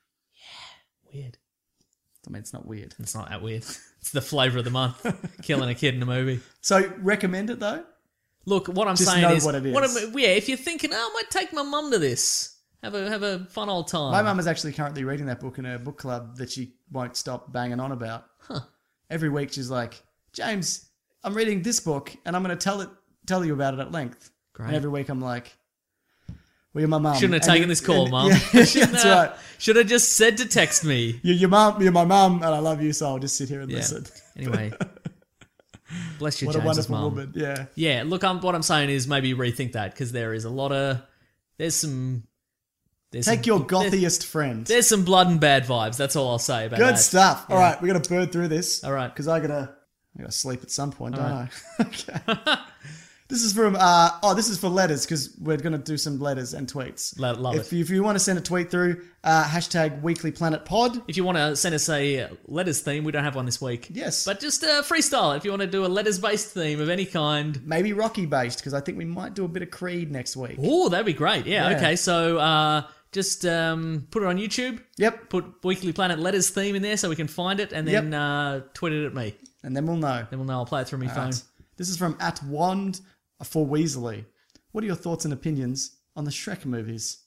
Weird. I mean, it's not weird. It's not that weird. It's the flavour of the month. Killing a kid in a movie. So, recommend it though? Look, what I'm Just saying know is, what it is. I'm- yeah, if you're thinking, oh, I might take my mum to this, have a have a fun old time. My mum is actually currently reading that book in her book club that she won't stop banging on about. Huh. Every week she's like, James, I'm reading this book and I'm going to tell it, tell you about it at length. Great. And every week I'm like, well, you're my mum. Shouldn't have And taken you- this call, and- mum. Yeah, Shouldn't that's have- right. Should have just said to text me. You're your mum, you're my mum, and I love you, so I'll just sit here and Yeah. listen. Anyway, bless you, What a James's wonderful mum. woman. Yeah. Yeah, look, I'm, what I'm saying is maybe rethink that because there is a lot of there's some there's Take some, your there's, gothiest friend. there's some blood and bad vibes. That's all I'll say about Good that. stuff. All Yeah. right, we're going to burn through this. All right. Because I gotta, I gotta sleep at some point, All don't I? Okay. This is from, uh, oh, this is for letters because we're going to do some letters and tweets. Lo- love if it. You, if you want to send a tweet through, uh, hashtag Weekly Planet Pod. If you want to send us a letters theme, we don't have one this week. Yes. But just uh, freestyle. If you want to do a letters-based theme of any kind. Maybe Rocky based because I think we might do a bit of Creed next week. Oh, that'd be great. Yeah, Yeah. okay. So uh, just um, put it on YouTube. Yep. Put Weekly Planet letters theme in there so we can find it and then uh, tweet it at me. And then we'll know. Then we'll know. I'll play it through my All phone. right. This is from at Wand for Weasley. What are your thoughts and opinions on the Shrek movies?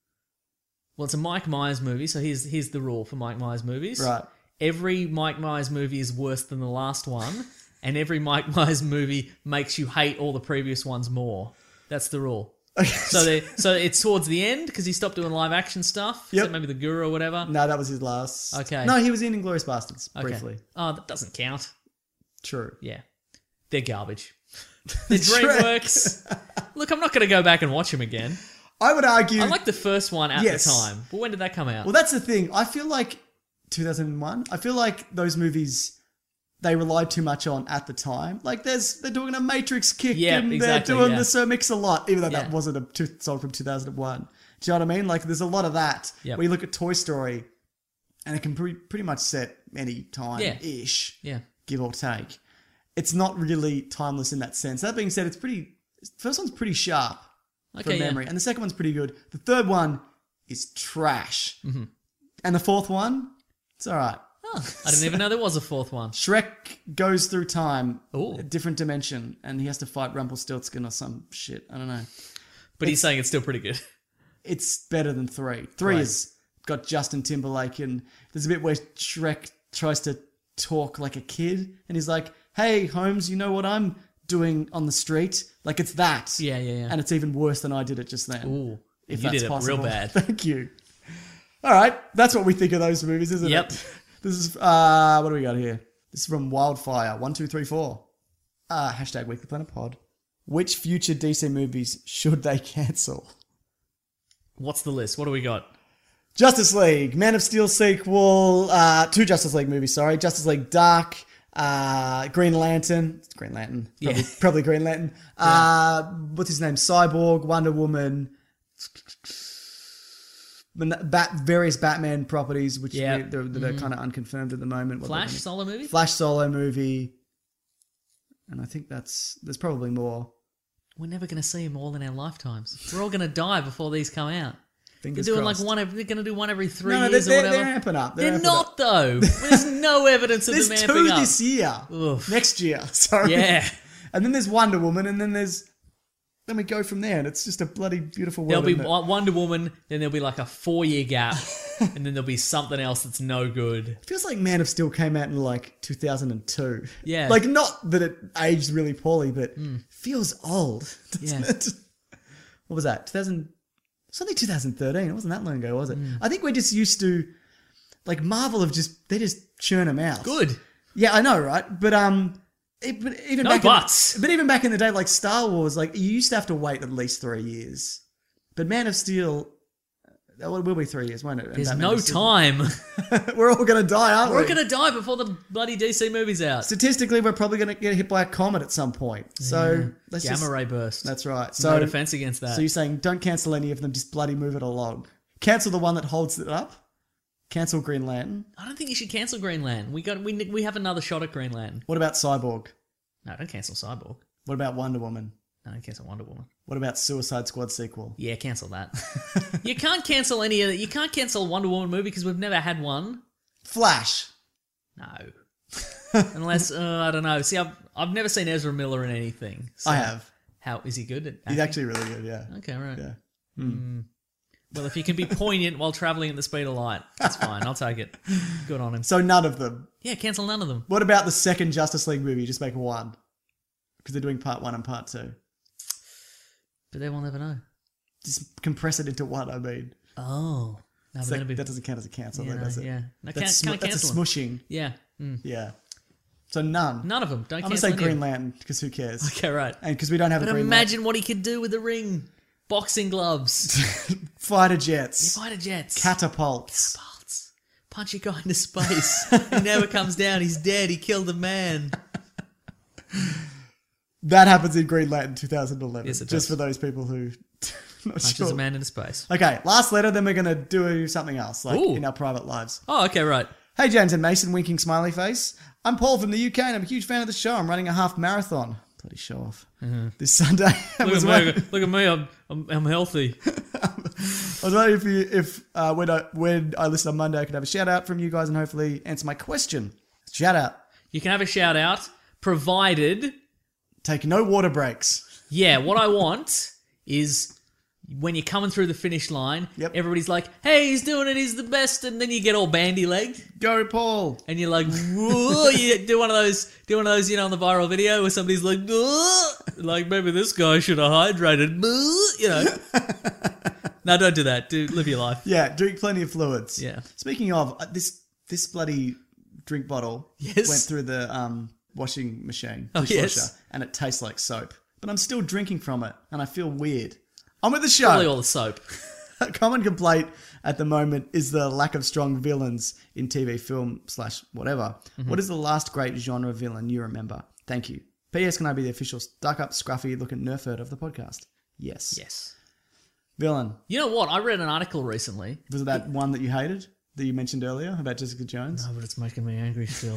Well, it's a Mike Myers movie, so here's here's the rule for Mike Myers movies. Right. Every Mike Myers movie is worse than the last one, and every Mike Myers movie makes you hate all the previous ones more. That's the rule. So they so it's towards the end because he stopped doing live action stuff. Yep. So maybe the Guru or whatever. No, that was his last. Okay. No, he was in Inglourious Bastards Okay. briefly. Oh, that doesn't count. True. Yeah, they're garbage. They're Shrek. DreamWorks. Look, I'm not going to go back and watch them again. I would argue. I like the first one at Yes. the time, but when did that come out? Well, that's the thing. I feel like two thousand one. I feel like those movies they relied too much on at the time. Like there's they're doing a Matrix kick Yeah, and exactly, they're doing yeah. the Sir Mix-a-Lot, even though Yeah. that wasn't a two, song from two thousand one. Do you know what I mean? Like there's a lot of that. Yep. Where you look at Toy Story, and it can pre- pretty much set any time Yeah. ish, Yeah. give or take. It's not really timeless in that sense. That being said, it's pretty. The first one's pretty sharp Okay, from yeah. memory, and the second one's pretty good. The third one is trash, Mm-hmm. and the fourth one, it's all right. Oh, I didn't even know there was a fourth one. Shrek goes through time, Ooh. a different dimension, and he has to fight Rumpelstiltskin or some shit. I don't know. But he's saying it's still pretty good. It's better than three. Three Right. has got Justin Timberlake, and there's a bit where Shrek tries to talk like a kid, and he's like, "Hey, Holmes, you know what I'm doing on the street?" Like it's that. Yeah, yeah, yeah. And it's even worse than I did it just then. Ooh, if you that's did it possible. real bad. Thank you. All right, that's what we think of those movies, isn't Yep. it? This is uh, what do we got here? This is from Wildfire one two three four. Uh, hashtag Weekly Planet Pod. Which future D C movies should they cancel? What's the list? What do we got? Justice League, Man of Steel sequel, uh, two Justice League movies, sorry. Justice League Dark, uh, Green Lantern. It's Green Lantern. Probably, Yeah. probably Green Lantern. Uh, what's his name? Cyborg, Wonder Woman, Bat, various Batman properties, which Yeah. we, they're, they're kind of unconfirmed at the moment. What they're Flash gonna- solo movie? Flash solo movie. And I think that's, there's probably more. We're never going to see them all in our lifetimes. We're all going to die before these come out. Fingers They're doing crossed. like one. Every, they're going to do one every three No, no, years they're, or they're, whatever. they're amping up. They're, They're amping not up. though. There's no evidence of There's them two amping up. this year. Oof. Next year, sorry. Yeah. And then there's Wonder Woman, and then there's... Then we go from there, and it's just a bloody beautiful world. There'll be isn't it? Wo- Wonder Woman, then there'll be like a four-year gap, and then there'll be something else that's no good. It feels like Man of Steel came out in like two thousand two. Yeah. Like, not that it aged really poorly, but feels old. Doesn't Yeah. it? What was that? two thousand... Something two thousand thirteen. It wasn't that long ago, was it? Mm. I think we're just used to... Like, Marvel have just... They just churn them out. Good. Yeah, I know, right? But um, it, but even No back buts. In, but even back in the day, like Star Wars, like you used to have to wait at least three years. But Man of Steel, that will will be three years, won't it? And There's Batman no of Steel- time. We're all gonna die, aren't We're we? going to die before the bloody D C movie's out. Statistically, we're probably gonna get hit by a comet at some point. So let's Gamma just, ray burst. That's right. So no defense against that. So you're saying don't cancel any of them, just bloody move it along. Cancel the one that holds it up. Cancel Green Lantern. I don't think you should cancel Green Lantern. We got we we have another shot at Green Lantern. What about Cyborg? No, don't cancel Cyborg. What about Wonder Woman? No, don't cancel Wonder Woman. What about Suicide Squad sequel? Yeah, cancel that. You can't cancel any of it. You can't cancel a Wonder Woman movie because we've never had one. Flash. No. Unless, uh, I don't know. See, I've, I've never seen Ezra Miller in anything. So I have. How, is he good at He's acting? actually really good, yeah. Okay, right. Yeah. Well, if he can be poignant while travelling at the speed of light, that's fine. I'll take it. Good on him. So none of them. Yeah, cancel none of them. What about the second Justice League movie? Just make one. Because they're doing part one and part two. But they will never know. Just compress it into one, I mean. Oh. No, but It's then like- it'd be, that doesn't count as a cancel, yeah, though, no, does it? yeah. No, That's, can't, smu- can't that's a cancel them. smushing. Yeah. Mm. Yeah. So none. None of them. Don't I'm going to cancel say any Green of them. Lantern, because who cares? Okay, right. And because we don't have But a Green imagine what he could do with the ring. Boxing gloves. Lantern. Fighter jets. Fighter jets. Catapults. Catapults. Punch a guy into space. He never comes down. He's dead. He killed a man. That happens in Green Lantern two thousand eleven. Yes, it Just does. for those people who... not Punches sure. a man into space. Okay, last letter, then we're going to do something else, like Ooh. in our private lives. Oh, okay, right. Hey, James and Mason, winking smiley face. I'm Paul from the U K and I'm a huge fan of the show. I'm running a half marathon. Bloody show off. This Sunday. I Mm-hmm. Look was at, wondering, me, look at me. I'm, I'm, I'm healthy. I was wondering if, you, if uh, when, I, when I listen on Monday, I could have a shout out from you guys and hopefully answer my question. Shout out. You can have a shout out, provided, Take no water breaks. yeah, what I want is when you're coming through the finish line, Yep. everybody's like, hey, he's doing it, he's the best, and then you get all bandy-legged. Go, Paul. And you're like, whoa, you do one of those, do one of those, you know, on the viral video where somebody's like, "Whoa," like maybe this guy should have hydrated, you know. No, don't do that. Do live your life. Yeah, drink plenty of fluids. Yeah. Speaking of, uh, this this bloody drink bottle Yes. went through the um, washing machine, Oh, dishwasher, yes. and it tastes like soap. But I'm still drinking from it, and I feel weird. On with the show. Probably all the soap. A common complaint at the moment is the lack of strong villains in T V, film, slash whatever. Mm-hmm. What is the last great genre villain you remember? Thank you. P S. Can I be the official stuck-up, scruffy-looking nerferd of the podcast? Yes. Yes. Villain. You know what? I read an article recently. Was it that one that you hated, that you mentioned earlier, about Jessica Jones? Oh, but it's making me angry still.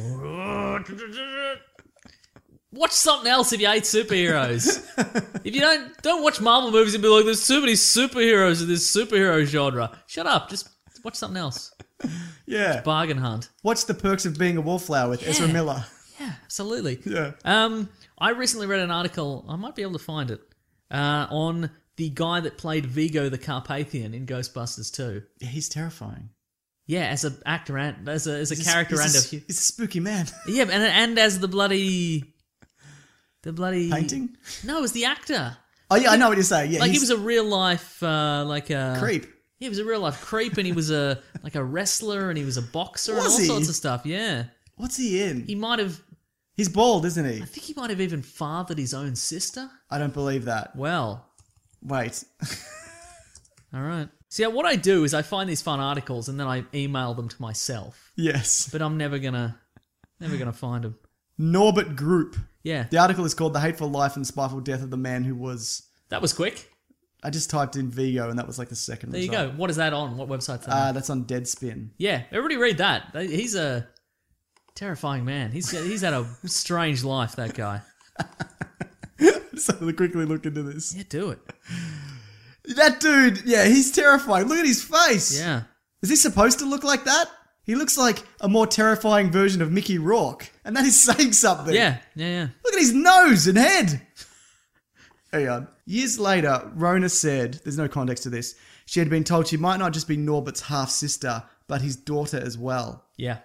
Watch something else if you hate superheroes. If you don't, don't watch Marvel movies and be like, there's too many superheroes in this superhero genre. Shut up. Just watch something else. Yeah. Bargain hunt. Watch The Perks of Being a Wallflower with Ezra Yeah. Miller. Yeah, absolutely. Yeah. Um, I recently read an article, I might be able to find it, uh, on the guy that played Vigo the Carpathian in Ghostbusters two. Yeah, he's terrifying. Yeah, as an actor and as a as a He's character he's and a, a he's a spooky man. yeah, and and as the bloody the bloody Painting? No, as the actor. Oh yeah, I know what you're saying. Yeah, Like he he's was a real life uh, like a creep. Yeah, he was a real life creep, and he was a like a wrestler, and he was a boxer, and Was all he? sorts of stuff. Yeah, What's he in? he might have. He's bald, isn't he? I think he might have even fathered his own sister. I don't believe that. Well, Wait. all right. See, what I do is I find these fun articles and then I email them to myself. Yes. But I'm never gonna, never gonna find them. Norbert Group. Yeah, The article is called The Hateful Life and Spiteful Death of the Man Who Was... that was quick. I just typed in Vigo and that was like the second There you result. go. What is that on? What website's that? Uh, on? that's on Deadspin. Yeah, everybody read that. He's a terrifying man. He's he's had a strange life. That guy. So quickly look into this. Yeah, do it. That dude, yeah, he's terrifying. Look at his face. Yeah. Is he supposed to look like that? He looks like a more terrifying version of Mickey Rourke. And that is saying something. Yeah, yeah, yeah. Look at his nose and head. Hang on. Years later, Rona said, there's no context to this, she had been told she might not just be Norbert's half-sister, but his daughter as well. Yeah.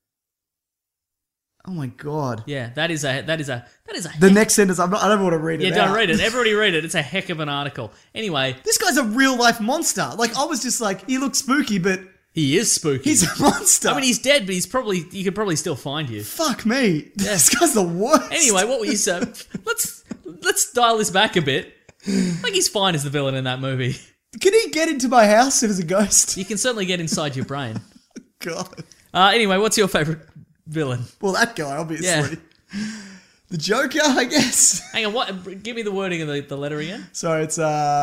Oh my God. Yeah, that is a that is a that is a The heck- next sentence, I'm not, I don't want to read it Yeah, don't out. read it. Everybody read it. It's a heck of an article. Anyway, This guy's a real-life monster. Like, I was just like, he looks spooky, but he is spooky. he's a monster. I mean, he's dead, but he's probably you could probably still find you. Fuck me. This guy's the worst. Anyway, what were you saying? let's let's dial this back a bit. I think he's fine as the villain in that movie. Can he get into my house if it's a ghost? You can certainly get inside your brain. God. Uh, anyway, what's your favourite villain? Well, that guy, obviously. Yeah. The Joker, I guess. Hang on, what? Give me the wording of the, the letter again. So it's,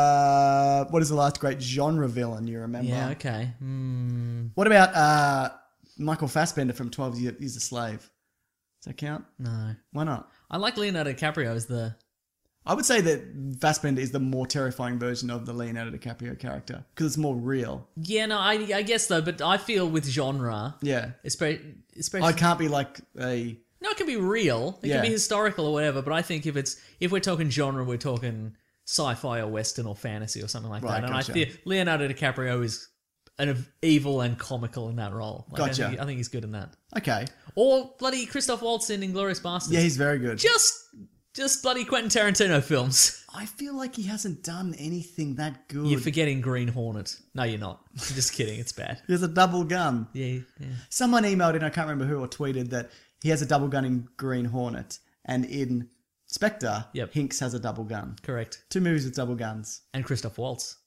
uh, what is the last great genre villain you remember? Yeah, okay. Hmm. What about uh, Michael Fassbender from twelve Years a Slave? Does that count? No. Why not? I like Leonardo DiCaprio as the... I would say that Fassbender is the more terrifying version of the Leonardo DiCaprio character because it's more real. Yeah, no, I, I guess though, but I feel with genre, Yeah. especially... especially I can't be like a... No, it can be real. It Yeah. can be historical or whatever. But I think if it's if we're talking genre, we're talking sci-fi or western or fantasy or something like Right, that. And gotcha. I feel Leonardo DiCaprio is an evil and comical in that role. Like, Gotcha. I think, I think he's good in that. Okay. Or bloody Christoph Waltz in Inglourious Basterds. Yeah, he's very good. just just bloody Quentin Tarantino films. I feel like he hasn't done anything that good. You're forgetting Green Hornet. No, you're not. I'm just kidding. It's bad. He has a double gun. Yeah, yeah. Someone emailed in, I can't remember who, or tweeted that he has a double gun in Green Hornet, and in Spectre, Yep. Hinks has a double gun. Correct. Two movies with double guns. And Christoph Waltz.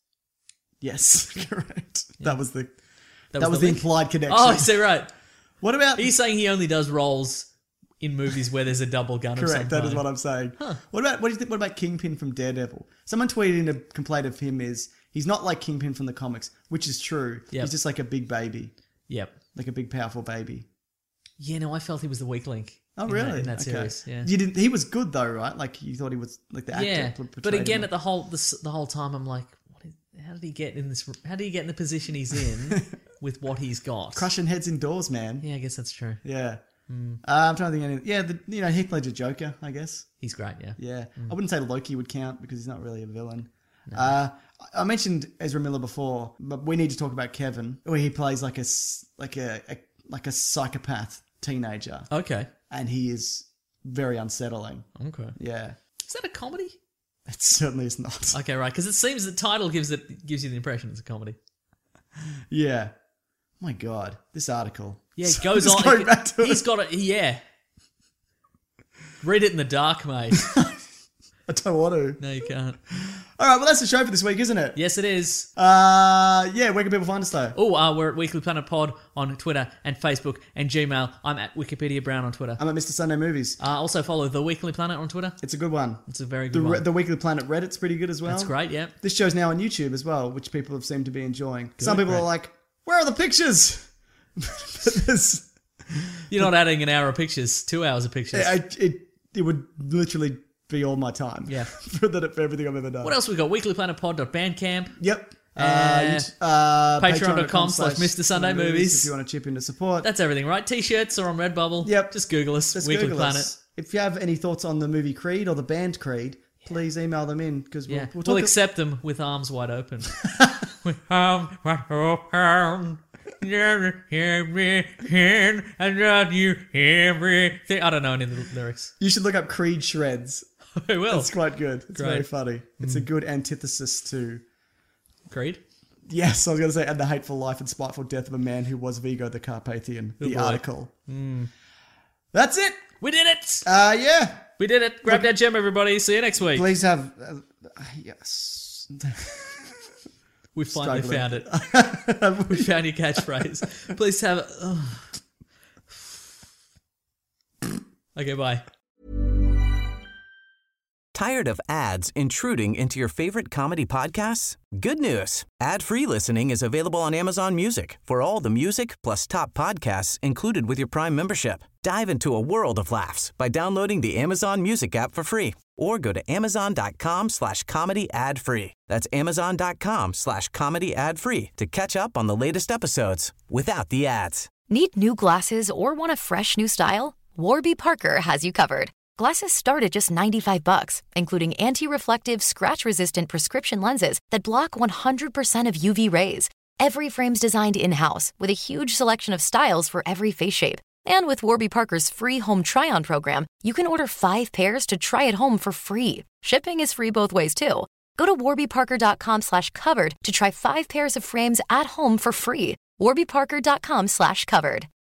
Yes, correct. That was the that, was was the the, link? implied connection. Oh, is that right? What about He's saying he only does roles in movies where there's a double gun of some correct? That is kind. what I'm saying. What about what do you think? What about Kingpin from Daredevil? Someone tweeted in a complaint of him is he's not like Kingpin from the comics, which is true. Yep. He's just like a big baby, Yep. like a big powerful baby. Yeah, no, I felt he was the weak link. Oh, in really? That, in that Okay. series, yeah. You didn't. He was good though, right? Like you thought he was like the actor. Yeah, pl- but portrayed again, him. at the whole the, s- the whole time, I'm like, what is, how did he get in this? How did he get in the position he's in with what he's got? crushing heads indoors, man. Yeah, I guess that's true. Yeah. Uh, I'm trying to think. Of any, yeah, the, you know, Heath Ledger Joker, I guess. He's great. Yeah. Yeah, I wouldn't say Loki would count because he's not really a villain. Uh, I I mentioned Ezra Miller before, but we need to talk about Kevin, where he plays like a s- like a, a like a psychopath teenager, Okay. and he is very unsettling. Okay. Yeah, Is that a comedy? it certainly is not. Okay, right. Because it seems the title gives it gives you the impression it's a comedy. Yeah. My God, this article. Yeah, it goes Just on. going back to He's it. got it. Yeah. Read it in the dark, mate. I don't want to. No, you can't. All right, well, that's the show for this week, isn't it? Yes, it is. Uh, yeah, where can people find us, though? Oh, uh, we're at Weekly Planet Pod on Twitter and Facebook and Gmail. I'm at Wikipedia Brown on Twitter. I'm at Mister Sunday Movies. Uh, also follow The Weekly Planet on Twitter. It's a good one. It's a very The, good Re- one. the Weekly Planet Reddit's pretty good as well. That's great, yeah. This show's now on YouTube as well, which people have seemed to be enjoying. Some people great. are like, where are the pictures? But there's, You're not adding an hour of pictures, two hours of pictures. I, it, it would literally be all my time. Yeah. for, the, for everything I've ever done. What else we got? weeklyplanetpod.bandcamp. Yep. Uh, Uh, uh, patreon.com slash Mister Sunday Movies. If you want to chip in to support. That's everything, right? T-shirts are on Redbubble. Yep. Just Google us, Just Weekly Google Planet. us. If you have any thoughts on the movie Creed or the band Creed, please email them in because we'll, Yeah, we'll we'll, talk. accept them with arms wide open. With arms wide open. Never hear me in, and love you everything. I don't know any of the lyrics. you should look up Creed shreds. I will. It's quite good. It's Great. very funny. It's a good antithesis to. Creed? Yes, I was going to say, and the hateful life and spiteful death of a man who was Vigo the Carpathian. The boy. article. That's it. We did it! Uh, yeah. We did it. Grab that gem, everybody. See you next week. Please have. Uh, yes. We finally struggling. found it. We found your catchphrase. Please have it. Oh. Okay, bye. Tired of ads intruding into your favorite comedy podcasts? Good news. Ad-free listening is available on Amazon Music for all the music plus top podcasts included with your Prime membership. Dive into a world of laughs by downloading the Amazon Music app for free or go to amazon.com slash comedy ad free. That's amazon.com slash comedy ad free to catch up on the latest episodes without the ads. Need new glasses or want a fresh new style? Warby Parker has you covered. Glasses start at just ninety-five bucks, including anti-reflective, scratch-resistant prescription lenses that block one hundred percent of U V rays. Every frame's designed in-house with a huge selection of styles for every face shape. And with Warby Parker's free home try-on program, you can order five pairs to try at home for free. Shipping is free both ways, too. Go to warbyparker.com slash covered to try five pairs of frames at home for free. warbyparker.com slash covered.